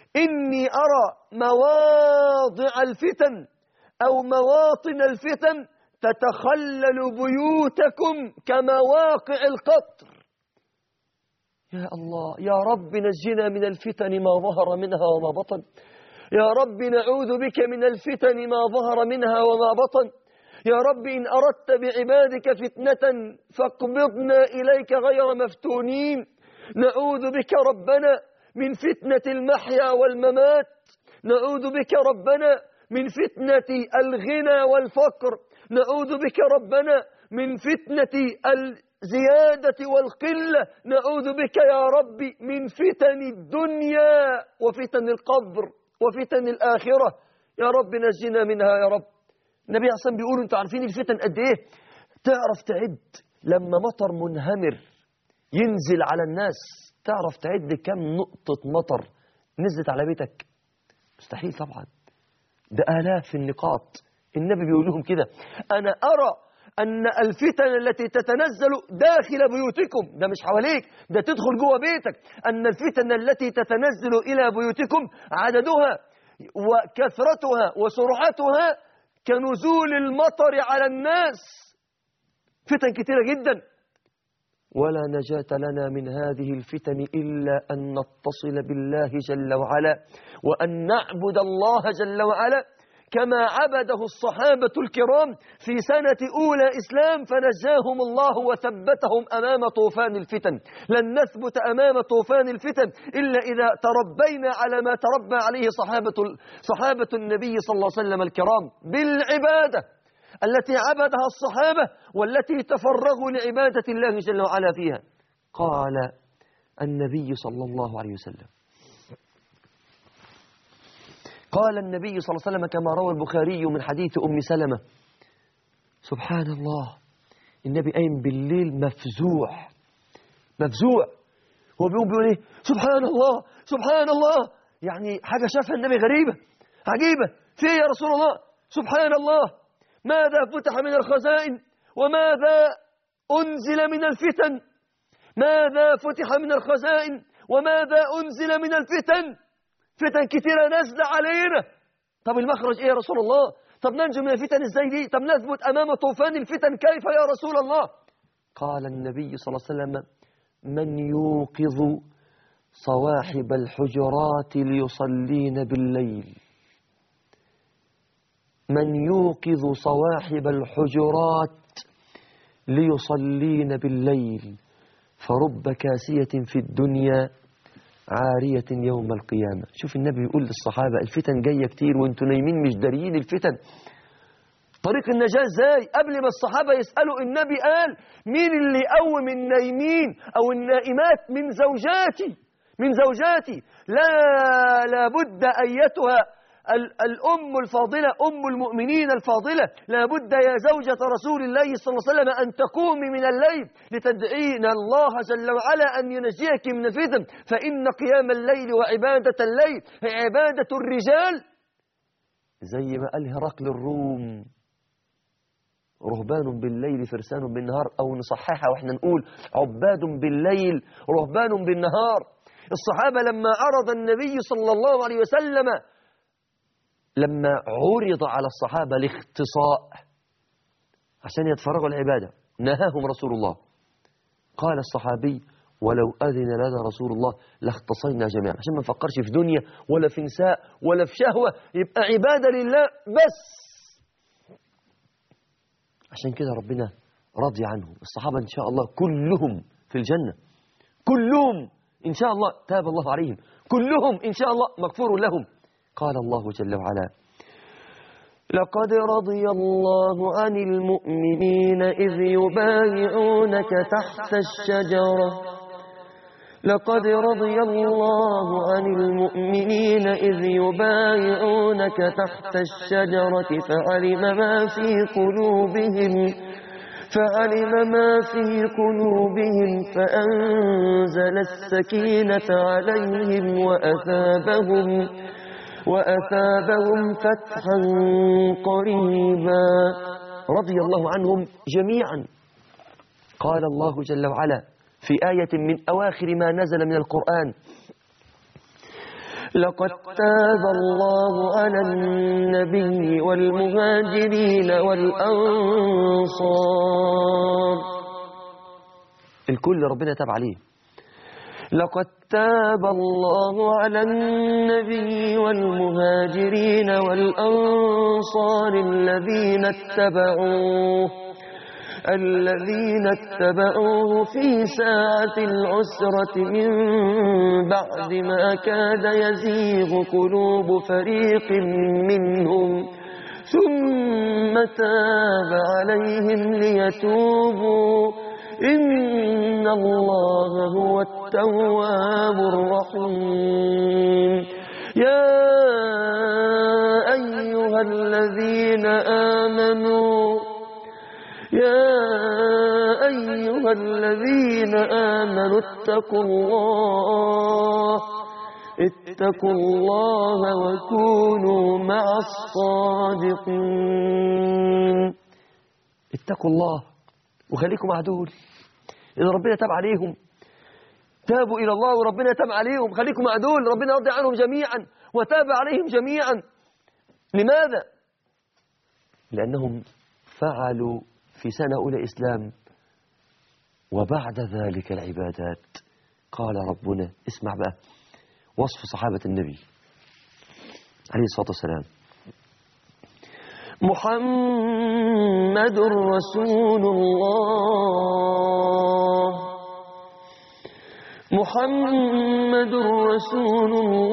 إني أرى مواضع الفتن أو مواطن الفتن تتخلل بيوتكم كمواقع القطر. يا الله، يا رب نجنا من الفتن ما ظهر منها وما بطن. يا رب نعوذ بك من الفتن ما ظهر منها وما بطن. يا رب إن أردت بعبادك فتنة فاقبضنا إليك غير مفتونين. نعوذ بك ربنا من فتنة المحيا والممات. نعوذ بك ربنا من فتنة الغنى والفقر. نعوذ بك ربنا من فتنة الزيادة والقلة. نعوذ بك يا رب من فتن الدنيا وفتن القبر وفتن الآخرة. يا رب نجنا منها يا رب. النبي عليه الصلاة والسلام بيقول انتوا عارفين الفتن قد ايه؟ تعرف تعد لما مطر منهمر ينزل على الناس، تعرف تعد كم نقطة مطر نزلت على بيتك؟ مستحيل طبعا، ده آلاف النقاط. النبي بيقول لهم كده: أنا أرى أن الفتن التي تتنزل داخل بيوتكم، ده مش حواليك، ده تدخل جوه بيتك، أن الفتن التي تتنزل إلى بيوتكم عددها وكثرتها وسرعتها كنزول المطر على الناس. فتن كثيرة جدا، ولا نجاة لنا من هذه الفتن إلا أن نتصل بالله جل وعلا، وأن نعبد الله جل وعلا كما عبده الصحابة الكرام في سنة أولى إسلام فنجاهم الله وثبتهم أمام طوفان الفتن. لن نثبت أمام طوفان الفتن إلا إذا تربينا على ما تربى عليه صحابة, صحابة النبي صلى الله عليه وسلم الكرام بالعبادة التي عبدها الصحابة والتي تفرغوا لعبادة الله جل وعلا فيها. قال النبي صلى الله عليه وسلم قال النبي صلى الله عليه وسلم كما روى البخاري من حديث أم سلمة: سبحان الله، النبي قايم بالليل مفزوع مفزوع، هو بيقوم بيقول ايه؟ سبحان الله سبحان الله، يعني حاجة شافها النبي غريبة عجيبة. في يا رسول الله؟ سبحان الله، ماذا فتح من الخزائن وماذا أنزل من الفتن؟ ماذا فتح من الخزائن وماذا أنزل من الفتن؟ فتن كثيرة نازلة علينا. طب المخرج ايه يا رسول الله؟ طب ننجو من الفتن ازاي دي؟ طب نثبت امام طوفان الفتن كيف يا رسول الله؟ قال النبي صلى الله عليه وسلم: من يوقظ صواحب الحجرات ليصلين بالليل، من يوقظ صواحب الحجرات ليصلين بالليل فرب كاسية في الدنيا عارية يوم القيامة. شوف النبي يقول للصحابة الفتن جاية كتير وانتوا نايمين مش داريين الفتن. طريق النجاة ازاي؟ قبل ما الصحابة يسألوا النبي قال: مين اللي يقوم النايمين أو النائمات من زوجاتي من زوجاتي لا لابد أيتها الأم الفاضلة أم المؤمنين الفاضلة، لابد يا زوجة رسول الله صلى الله عليه وسلم أن تقومي من الليل لتدعين الله جل وعلا أن ينجيك من الفتن، فإن قيام الليل وعبادة الليل هي عبادة الرجال. زي ما قال هرقل الروم: رهبان بالليل فرسان بالنهار، أو نصححها وإحنا نقول عباد بالليل رهبان بالنهار. الصحابة لما عرض النبي صلى الله عليه وسلم لما عرض على الصحابة الاختصاء عشان يتفرغوا العبادة نهاهم رسول الله. قال الصحابي: ولو أذن لنا رسول الله لاختصينا جميعا، عشان ما نفكرش في دنيا ولا في نساء ولا في شهوة، يبقى عبادة لله بس. عشان كده ربنا راضي عنهم. الصحابة إن شاء الله كلهم في الجنة، كلهم إن شاء الله تاب الله عليهم، كلهم إن شاء الله مغفور لهم. قال الله جل وعلا: لقد رضي الله عن المؤمنين إذ يبايعونك تحت الشجرة لقد رضي الله عن المؤمنين إذ يبايعونك تحت الشجرة فعلم ما في قلوبهم فعلم ما في قلوبهم فأنزل السكينة عليهم وأثابهم وأثابهم فتحا قريبا. رضي الله عنهم جميعا. قال الله جل وعلا في آية من أواخر ما نزل من القرآن: لقد تاب الله على النبي والمهاجرين والأنصار. الكل ربنا تاب عليه. لقد تاب الله على النبي والمهاجرين والأنصار الذين اتبعوه الذين اتبعوه في ساعة العسرة من بعد ما كاد يزيغ قلوب فريق منهم ثم تاب عليهم ليتوبوا إن الله هو التواب الرحيم. يا أيها الذين آمنوا يا أيها الذين آمنوا اتقوا الله اتقوا الله وكونوا مع الصادقين. اتقوا الله وخليكم مع دول. إذا ربنا تاب عليهم تابوا إلى الله وربنا تاب عليهم، خليكم مع دول ربنا يرضي عنهم جميعا وتاب عليهم جميعا. لماذا؟ لأنهم فعلوا في سنة أولى إسلام وبعد ذلك العبادات. قال ربنا، اسمع بقى وصف صحابة النبي عليه الصلاة والسلام: محمد رسول الله محمد رسول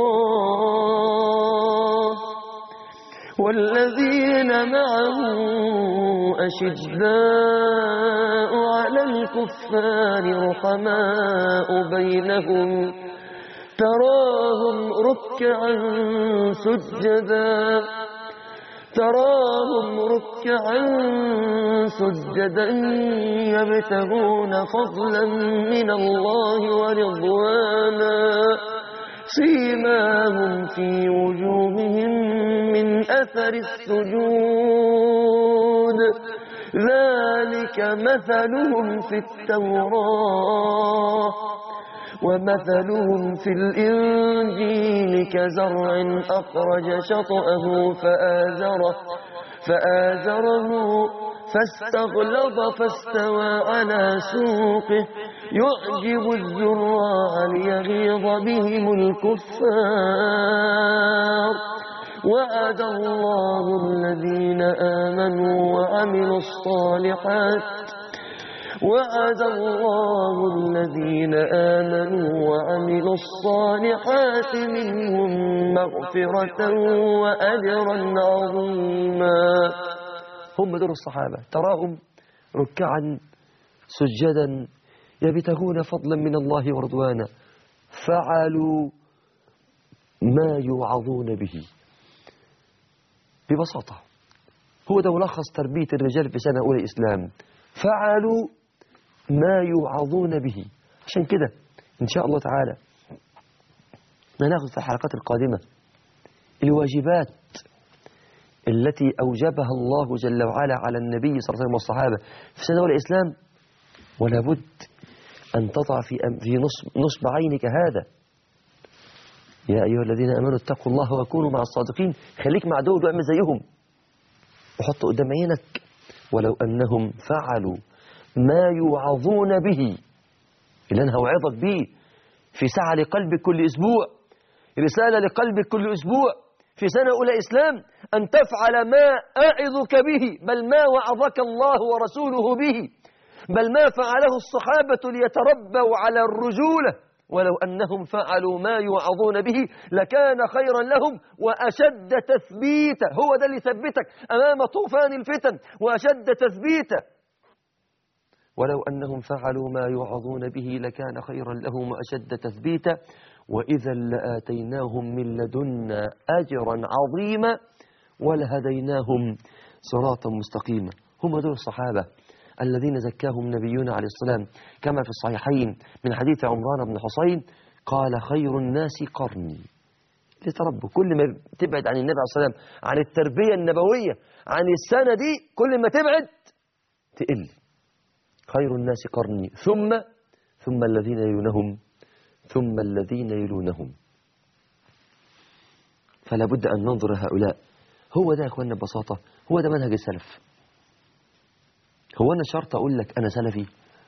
الله والذين معه أشداء على الكفار رحماء بينهم تراهم ركعا سجدا تراهم ركعا سجدا يبتغون فضلا من الله ورضوانا سيماهم في وجوههم من أثر السجود ذلك مثلهم في التوراة ومثلهم في الإنجيل كزرع أخرج شطأه فآزره فآزره فاستغلظ فاستوى على سوقه يعجب الزراع ليغيظ بهم الكفار وعد الله الذين آمنوا وعملوا الصالحات وعد الله الذين آمنوا وعملوا الصالحات منهم مغفرة وأجرا عظيما. هم دول الصحابة، تراهم ركعا سجدا يبتغون فضلا من الله ورضوانا، فعلوا ما يوعظون به. ببساطة هو ده ملخص تربية الرجال في سنة أولى إسلام، فعلوا ما يوعظون به. عشان كده إن شاء الله تعالى ناخذ في الحلقات القادمة الواجبات التي أوجبها الله جل وعلا على النبي صلى الله عليه وسلم والصحابة في سنة أولى الإسلام، ولا بد أن تضع في في نصب عينك هذا: يا أيها الذين آمنوا اتقوا الله وكونوا مع الصادقين. خليك مع دول واعمل زيهم وحط قدام عينك: ولو أنهم فعلوا ما يوعظون به، اللي أنا هوعظك به في ساعة لقلبك كل أسبوع، رسالة لقلبك كل أسبوع في سنة أولى إسلام، أن تفعل ما أعظك به، بل ما وعظك الله ورسوله به، بل ما فعله الصحابة ليتربوا على الرجولة. ولو أنهم فعلوا ما يوعظون به لكان خيرا لهم وأشد تثبيتا. هو ده اللي يثبتك أمام طوفان الفتن وأشد تثبيتا. ولو أنهم فعلوا ما يوعظون به لكان خيرا لهم وأشد تثبيتا وإذا لآتيناهم من لدنا أجرا عظيما ولهديناهم صراطا مستقيما. هم دول الصحابة الذين زكاهم نبينا عليه السلام كما في الصحيحين من حديث عمران بن حسين قال: خير الناس قرني. لتربوا، كل ما تبعد عن النبي عليه الصلاة والسلام، عن التربية النبوية، عن السنة دي، كل ما تبعد تقل. خير الناس قرني ثم ثم الذين يلونهم ثم الذين يلونهم. فلا بد أن ننظر هؤلاء. هو ده يا أخواننا ببساطة، هو ده منهج السلف. هو أنا شرط أقول لك أنا سلفي،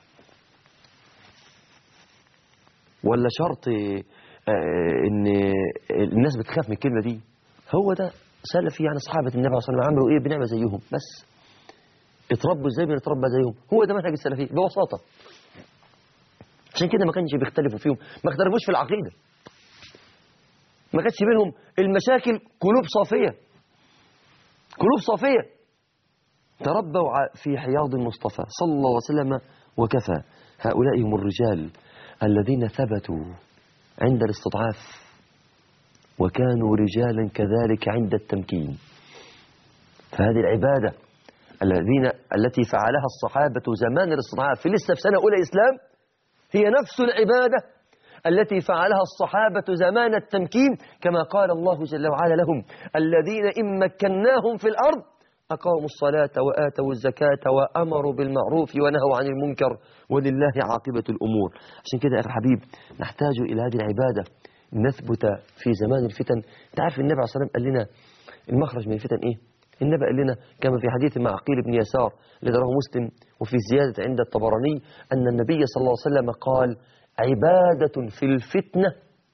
ولا شرط إن الناس بتخاف من الكلمة دي؟ هو ده سلفي، يعني أصحابة النبي صلى الله عليه وسلم عملوا إيه بنعمل زيهم، بس اتربوا إزاي بنتربى زيهم. هو ده منهج السلفي ببساطة. عشان كده ما كانش بيختلفوا فيهم، ما اختلفوش في العقيدة، ما كانش بينهم المشاكل، قلوب صافية، قلوب صافية. تربوا في حياض المصطفى صلى الله عليه وسلم وكفى. هؤلاء هم الرجال الذين ثبتوا عند الاستضعاف، وكانوا رجالا كذلك عند التمكين. فهذه العبادة الذين التي فعلها الصحابة زمان الاستضعاف في لسه في سنة أولى إسلام، هي نفس العبادة التي فعلها الصحابة زمان التمكين، كما قال الله جل وعلا لهم: الذين إن مكناهم في الأرض أقاموا الصلاة وآتوا الزكاة وأمروا بالمعروف ونهوا عن المنكر ولله عاقبة الأمور. عشان كده يا أخي الحبيب نحتاج إلى هذه العبادة نثبت في زمان الفتن. تعرف النبي عليه الصلاة والسلام قال لنا المخرج من الفتن إيه؟ النبي قال لنا كما في حديث مع عقيل بن يسار الذي رواه مسلم وفي زيادة عند الطبراني أن النبي صلى الله عليه وسلم قال: عبادة في الفتنة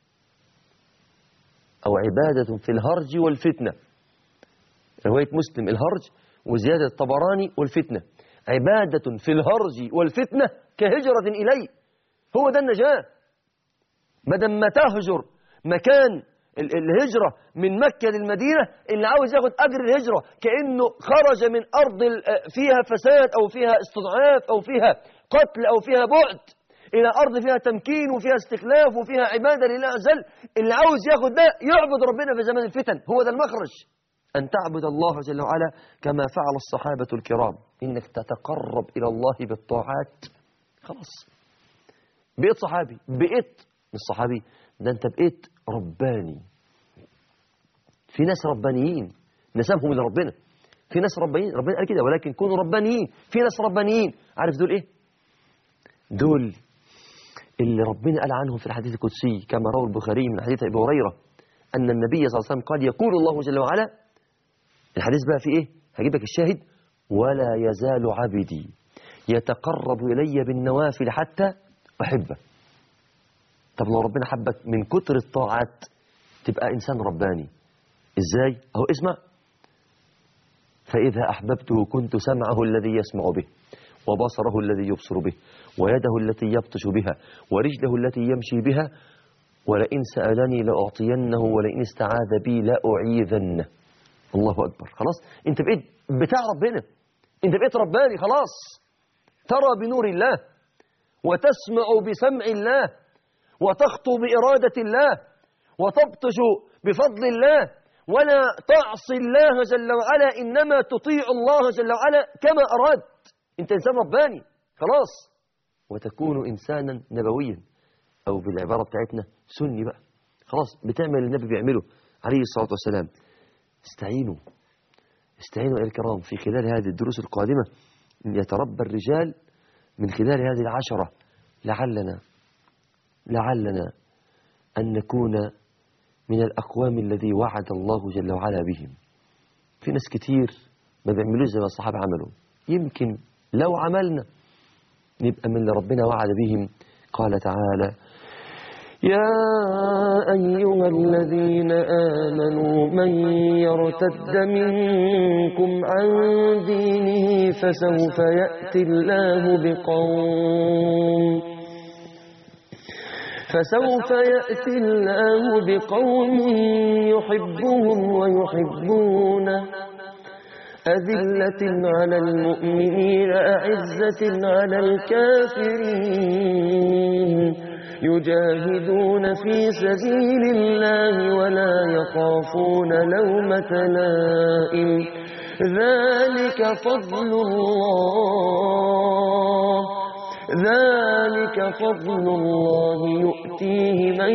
أو عبادة في الهرج والفتنة. رواية مسلم الهرج، وزيادة الطبراني والفتنة. عبادة في الهرج والفتنة كهجرة إلي. هو ده النجاة. بدل ما تهجر مكان الهجرة من مكة للمدينة، اللي عاوز ياخد أجر الهجرة كأنه خرج من أرض فيها فساد أو فيها استضعاف أو فيها قتل أو فيها بعد إلى أرض فيها تمكين وفيها استخلاف وفيها عبادة لله عز وجل. اللي عاوز ياخد ده يعبد ربنا في زمان الفتن. هو ده المخرج، أن تعبد الله جل وعلا كما فعل الصحابة الكرام، إنك تتقرب إلى الله بالطاعات. خلاص بقيت صحابي، بقيت مش صحابي، ده أنت بقيت رباني. في ناس ربانيين نسبهم لربنا، في ناس ربانيين ربنا قال كده ولكن كونوا ربانيين. في ناس ربانيين، عارف دول إيه؟ دول اللي ربنا قال عنهم في الحديث القدسي كما روى البخاري من حديث أبي هريرة أن النبي صلى الله عليه وسلم قال: يقول الله جل وعلا، الحديث بقى في إيه؟ هجيب لك الشاهد: ولا يزال عبدي يتقرب إلي بالنوافل حتى أحبه. طب لو ربنا حبك من كتر الطاعات تبقى إنسان رباني إزاي؟ أهو اسمع: فإذا أحببته كنت سمعه الذي يسمع به، وبصره الذي يبصر به، ويده التي يبطش بها، ورجله التي يمشي بها، ولئن سألني لأعطينه، ولئن استعاذ بي لأعيذنه. الله أكبر. خلاص أنت بقيت بتاع ربنا، أنت بقيت رباني. خلاص ترى بنور الله، وتسمع بسمع الله، وتخطو بإرادة الله، وتبطش بفضل الله، ولا تعصي الله جل وعلا، إنما تطيع الله جل وعلا كما أراد. أنت إنسان رباني خلاص، وتكون إنسانا نبويا، أو بالعبارة بتاعتنا سني بقى. خلاص بتعمل النبي بيعمله عليه الصلاة والسلام. استعينوا استعينوا يا الكرام في خلال هذه الدروس القادمة أن يتربى الرجال من خلال هذه العشرة، لعلنا لعلنا أن نكون من الأقوام الذي وعد الله جل وعلا بهم. في ناس كتير ما بيعملوش زي ما الصحابة عملوا، يمكن لو عملنا نبقى من اللي ربنا وعد بهم. قال تعالى: يا أيها الذين آمنوا من يرتد منكم عن دينه فسوف يأتي الله بقوم فسوف يأتي الله بقوم يحبهم ويحبونه، أذلة على المؤمنين أعزة على الكافرين، يجاهدون في سبيل الله ولا يخافون لومة لائم، ذلك فضل الله ذلك فضل الله يؤتيه من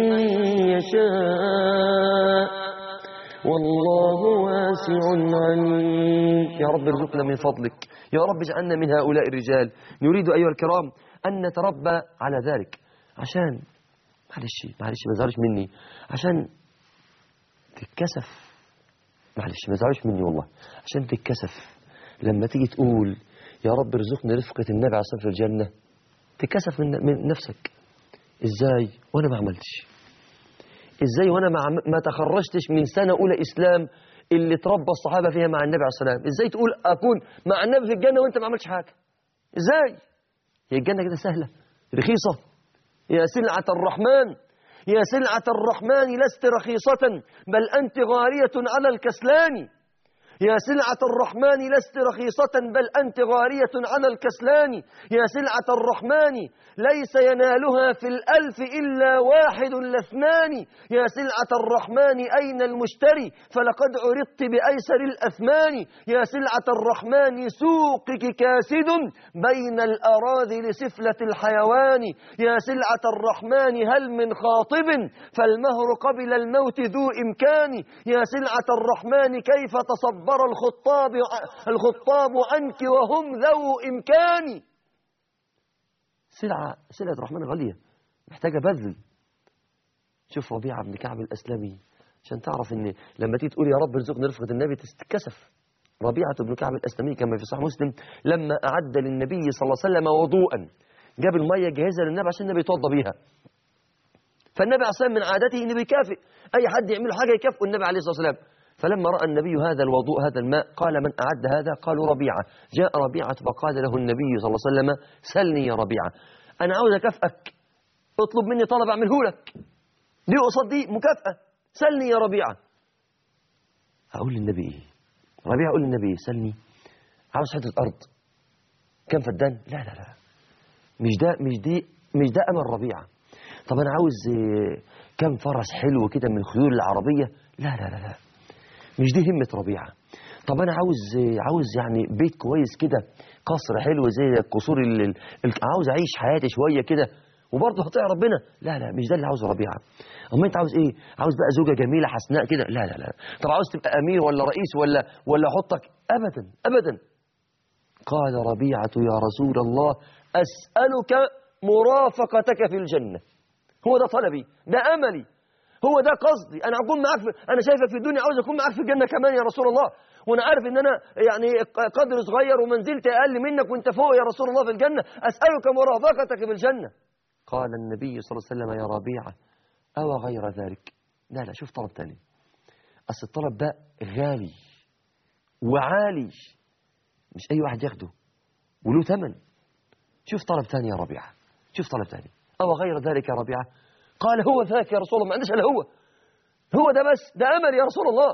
يشاء والله واسع عليم. يا رب ارزقنا من فضلك، يا رب اجعلنا من هؤلاء الرجال. نريد أيها الكرام أن نتربى على ذلك، عشان معلش معلش ما تزعلوش مني، عشان تتكسف، معلش ما تزعلوش مني والله، عشان تتكسف لما تيجي تقول يا رب ارزقني رفقة النبي عليه الصلاة والسلام في الجنة، تتكسف من, من نفسك. ازاي وانا ما عملتش؟ ازاي وانا ما, ما تخرجتش من سنة اولى اسلام اللي تربى الصحابة فيها مع النبي عليه الصلاة والسلام؟ ازاي تقول اكون مع النبي في الجنة وانت ما عملتش حاجة؟ ازاي؟ هي الجنة كده سهلة رخيصة؟ يا سلعة الرحمن، يا سلعة الرحمن لست رخيصة بل أنت غالية على الكسلان. يا سلعة الرحمن لست رخيصة بل أنت غالية على الكسلان. يا سلعة الرحمن ليس ينالها في الألف إلا واحد لاثنان. يا سلعة الرحمن أين المشتري فلقد عرضت بأيسر الأثمان. يا سلعة الرحمن سوقك كاسد بين الأراذل سفلة الحيوان. يا سلعة الرحمن هل من خاطب فالمهر قبل الموت ذو إمكان. يا سلعة الرحمن كيف تصبر الخطاب الخطاب عنك وهم ذو إمكان. سلعة سلعة الرحمن غالية محتاجة بذل. شوف ربيعة بن كعب الأسلمي عشان تعرف ان لما تيجي تقول يا رب ارزقني رفقة النبي تتكسف. ربيعة بن كعب الأسلمي كما في صحيح مسلم لما أعد للنبي صلى الله عليه وسلم وضوءا، جاب المية جهزها للنبي عشان النبي يتوضى بيها. فالنبي عليه الصلاة والسلام من عادته انه بيكافئ اي حد يعمل حاجة يكافئ النبي عليه الصلاة والسلام. فلما رأى النبي هذا الوضوء هذا الماء قال من أعد هذا؟ قالوا ربيعة. جاء ربيعة فقال له النبي صلى الله عليه وسلم سلني يا ربيعة، أنا عاوز أكافئك، اطلب مني طلب أعمله لك، دي قصاد دي مكافأة، سلني يا ربيعة. أقول للنبي إيه؟ ربيعة أقول للنبي إيه؟ سلني، عاوز حتة أرض كم فدان؟ لا لا لا مش ده مش دي مش ده أمر ربيعة. طب أنا عاوز كم فرس حلو كده من الخيول العربية؟ لا لا لا لا مش دي همة ربيعة. طب أنا عاوز عاوز يعني بيت كويس كده، قصر حلو زي القصور اللي عاوز أعيش حياتي شوية كده وبرضه هطيع ربنا. لا لا مش ده اللي عاوزه ربيعة. أما أنت عاوز إيه؟ عاوز بقى زوجة جميلة حسناء كده؟ لا لا لا. طب عاوز تبقى أمير ولا رئيس ولا ولا أحطك؟ أبدا أبدا. قال ربيعة يا رسول الله أسألك مرافقتك في الجنة، هو ده طلبي، ده أملي، هو ده قصدي. انا اكون معاك في... انا شايفك في الدنيا، عاوز اكون معاك في الجنه كمان يا رسول الله، وانا عارف ان انا يعني قدر صغير ومنزلتي اقل منك وانت فوق يا رسول الله في الجنه، اسالك مرافقتك في الجنه. قال النبي صلى الله عليه وسلم يا ربيعه او غير ذلك؟ لا لا شوف طلب ثاني، اصل الطلب ده غالي وعالي مش اي واحد ياخده وله ثمن. شوف طلب ثاني يا ربيعه، شوف طلب ثاني. او غير ذلك يا ربيعه؟ قال هو ذاك يا رسول الله، ما عندش الا هو، هو ده بس، ده امل يا رسول الله.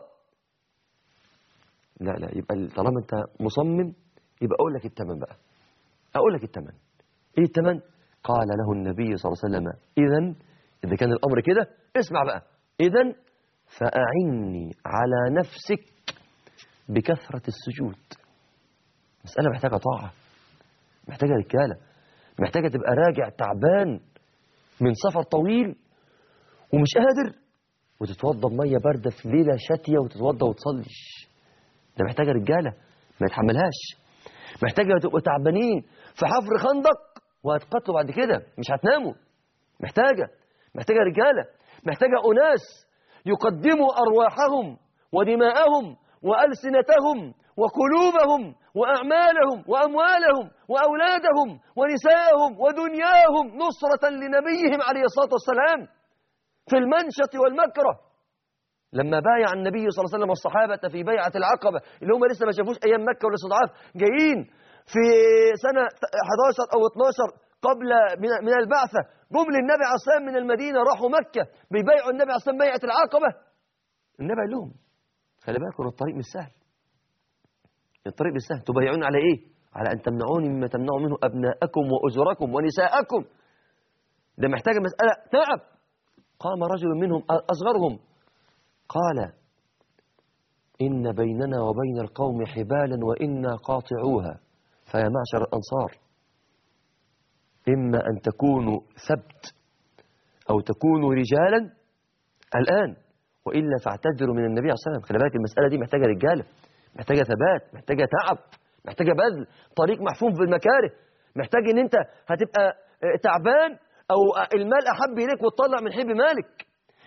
لا لا يبقى طالما انت مصمم يبقى اقول لك الثمن بقى، اقول لك الثمن. ايه الثمن؟ قال له النبي صلى الله عليه وسلم اذا اذا كان الامر كده اسمع بقى، اذا فاعني على نفسك بكثرة السجود. مسألة محتاجة طاعة، محتاجة رجالة، محتاجة تبقى راجع تعبان من سفر طويل ومش قادر وتتوضى بميه بارده في ليله شاتيه وتتوضى وتصلي. ده محتاجه رجاله ما يتحملهاش، محتاجه تبقوا تعبانين في حفر خندق وهتقتلوا بعد كده مش هتناموا. محتاجه محتاجه رجاله، محتاجه اناس يقدموا ارواحهم ودماءهم والسنتهم وقلوبهم وأعمالهم وأموالهم وأولادهم ونساءهم ودنياهم نصرة لنبيهم عليه الصلاة والسلام في المنشط والمكره. لما بايع النبي صلى الله عليه وسلم الصحابة في بيعة العقبة اللي هم لسه ما شافوش أيام مكة والاستضعاف، جايين في سنة أحد عشر أو اثنا عشر قبل من البعثة، جم للنبي عليه الصلاة والسلام من المدينة راحوا مكة بيبايعوا النبي عليه الصلاة والسلام بيعة العقبة. النبي قال لهم خلي بالكم الطريق مش سهل، الطريق مش سهل، تبايعون على ايه؟ على ان تمنعوني مما تمنعوا منه ابناءكم وازركم ونساءكم. ده محتاجه مساله تعب. قام رجل منهم اصغرهم قال ان بيننا وبين القوم حبالا وانا قاطعوها، فيا معشر الانصار اما ان تكونوا ثبت او تكونوا رجالا الان والا فاعتذروا من النبي عليه الصلاه والسلام. خلي بالك المساله دي محتاجه رجاله، محتاجة ثبات، محتاجة تعب، محتاجة بذل، طريق محفوف بالمكاره، محتاج ان انت هتبقى تعبان او المال احب اليك وتطلع من حب مالك،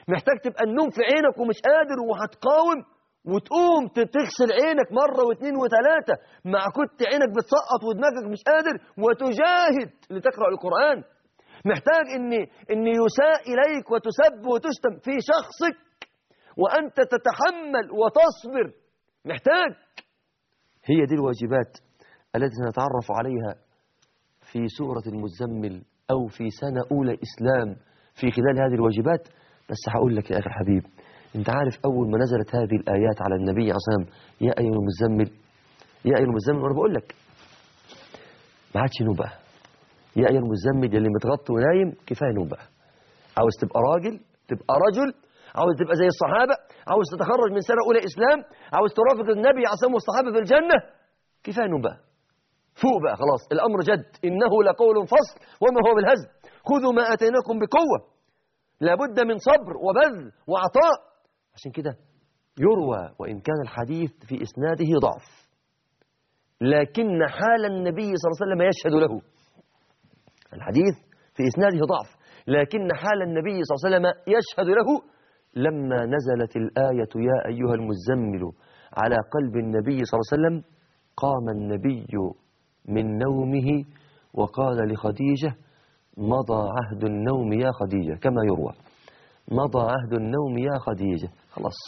محتاج تبقى النوم في عينك ومش قادر وهتقاوم وتقوم تغسل عينك مرة واثنين وثلاثة مع كنت عينك بتسقط ودماغك مش قادر وتجاهد لتقرأ القرآن. محتاج ان ان يساء اليك وتسب وتشتم في شخصك وانت تتحمل وتصبر. محتاج. هي دي الواجبات التي سنتعرف عليها في سورة المزمل أو في سنة أولى إسلام في خلال هذه الواجبات. بس هقول لك يا أخي الحبيب، أنت عارف أول ما نزلت هذه الآيات على النبي عليه الصلاة والسلام يا أيها المزمل يا أيها المزمل، وأنا بقول لك ما عادش نوم بقى. يا أيها المزمل اللي متغطي ونايم كفاية نوم بقى. عاوز تبقى راجل تبقى رجل، عاوز تبقى زي الصحابة، عاوز تتخرج من سنة أولى إسلام، عاوز ترافق النبي عليه الصلاة والصحابة في الجنة، كفاية نوم بقى. فوق بقى خلاص، الأمر جد، إنه لقول فصل وما هو بالهزل، خذوا ما أتيناكم بقوة. لابد من صبر وبذل وعطاء. عشان كده يروى وإن كان الحديث في إسناده ضعف، لكن حال النبي صلى الله عليه وسلم يشهد له. الحديث في إسناده ضعف، لكن حال النبي صلى الله عليه وسلم يشهد له لما نزلت الآية يا أيها المزمل على قلب النبي صلى الله عليه وسلم. قام النبي من نومه وقال لخديجة مضى عهد النوم يا خديجة، كما يروى مضى عهد النوم يا خديجة. خلاص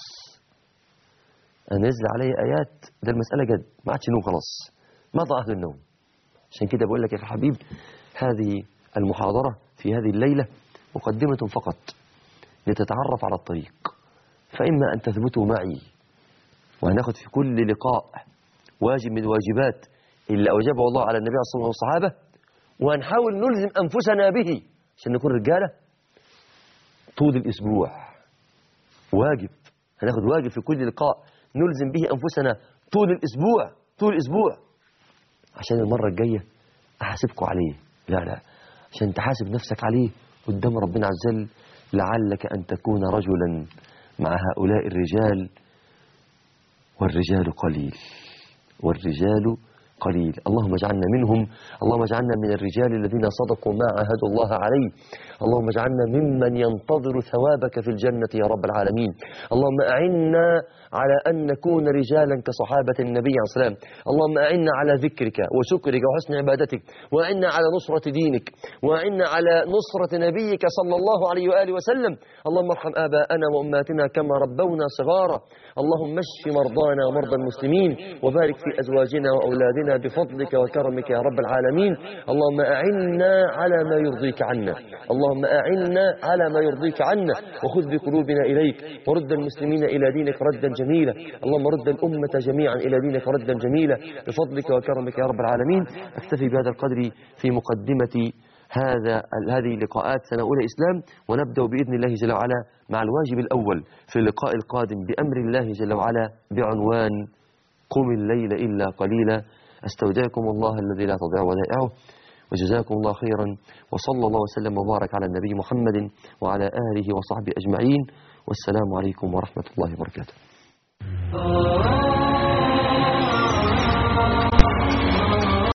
نزل عليه آيات، ده المسألة جد، ما عادش نوم خلاص، مضى عهد النوم. عشان كده بقول لك يا حبيب، هذه المحاضرة في هذه الليلة مقدمة فقط لتتعرف على الطريق، فإما أن تثبتوا معي وهناخد في كل لقاء واجب من الواجبات اللي أوجبه الله على النبي صلى الله عليه وسلم والصحابة، وهنحاول نلزم أنفسنا به عشان نكون رجالة طول الأسبوع. واجب، هناخد واجب في كل لقاء نلزم به أنفسنا طول الأسبوع طول الأسبوع عشان المرة الجاية أحاسبكم عليه. لا لا، عشان تحاسب نفسك عليه قدام ربنا عز وجل، لعلك أن تكون رجلا مع هؤلاء الرجال، والرجال قليل والرجال قليل. اللهم اجعلنا منهم، اللهم اجعلنا من الرجال الذين صدقوا ما عاهدوا الله عليه، اللهم اجعلنا ممن ينتظر ثوابك في الجنة يا رب العالمين. اللهم أعنا على أن نكون رجالا كصحابة النبي عليه الصلاة والسلام. اللهم أعنا على ذكرك وشكرك وحسن عبادتك، وأعنا على نصرة دينك، وأعنا على نصرة نبيك صلى الله عليه وآله وسلم. اللهم ارحم آباءنا وأماتنا كما ربونا صغارا. اللهم اشف مرضانا ومرضى المسلمين، وبارك في أزواجنا وأولادنا بفضلك وكرمك يا رب العالمين. اللهم أعنا على ما يرضيك عنا، اللهم أعنا على ما يرضيك عنا، وخذ بقلوبنا إليك، ورد المسلمين إلى دينك ردا جميلا. اللهم رد الأمة جميعا إلى دينك ردا جميلا بفضلك وكرمك يا رب العالمين. أكتفي بهذا القدر في مقدمة هذا هذه اللقاءات سنة أولى إسلام، ونبدأ بإذن الله جل وعلا مع الواجب الأول في اللقاء القادم بأمر الله جل وعلا بعنوان قم الليل إلا قليلا. أستودعكم الله الذي لا تضيع ودائعه، وجزاكم الله خيرا، وصلى الله وسلم وبارك على النبي محمد وعلى آله وصحبه أجمعين، والسلام عليكم ورحمة الله وبركاته.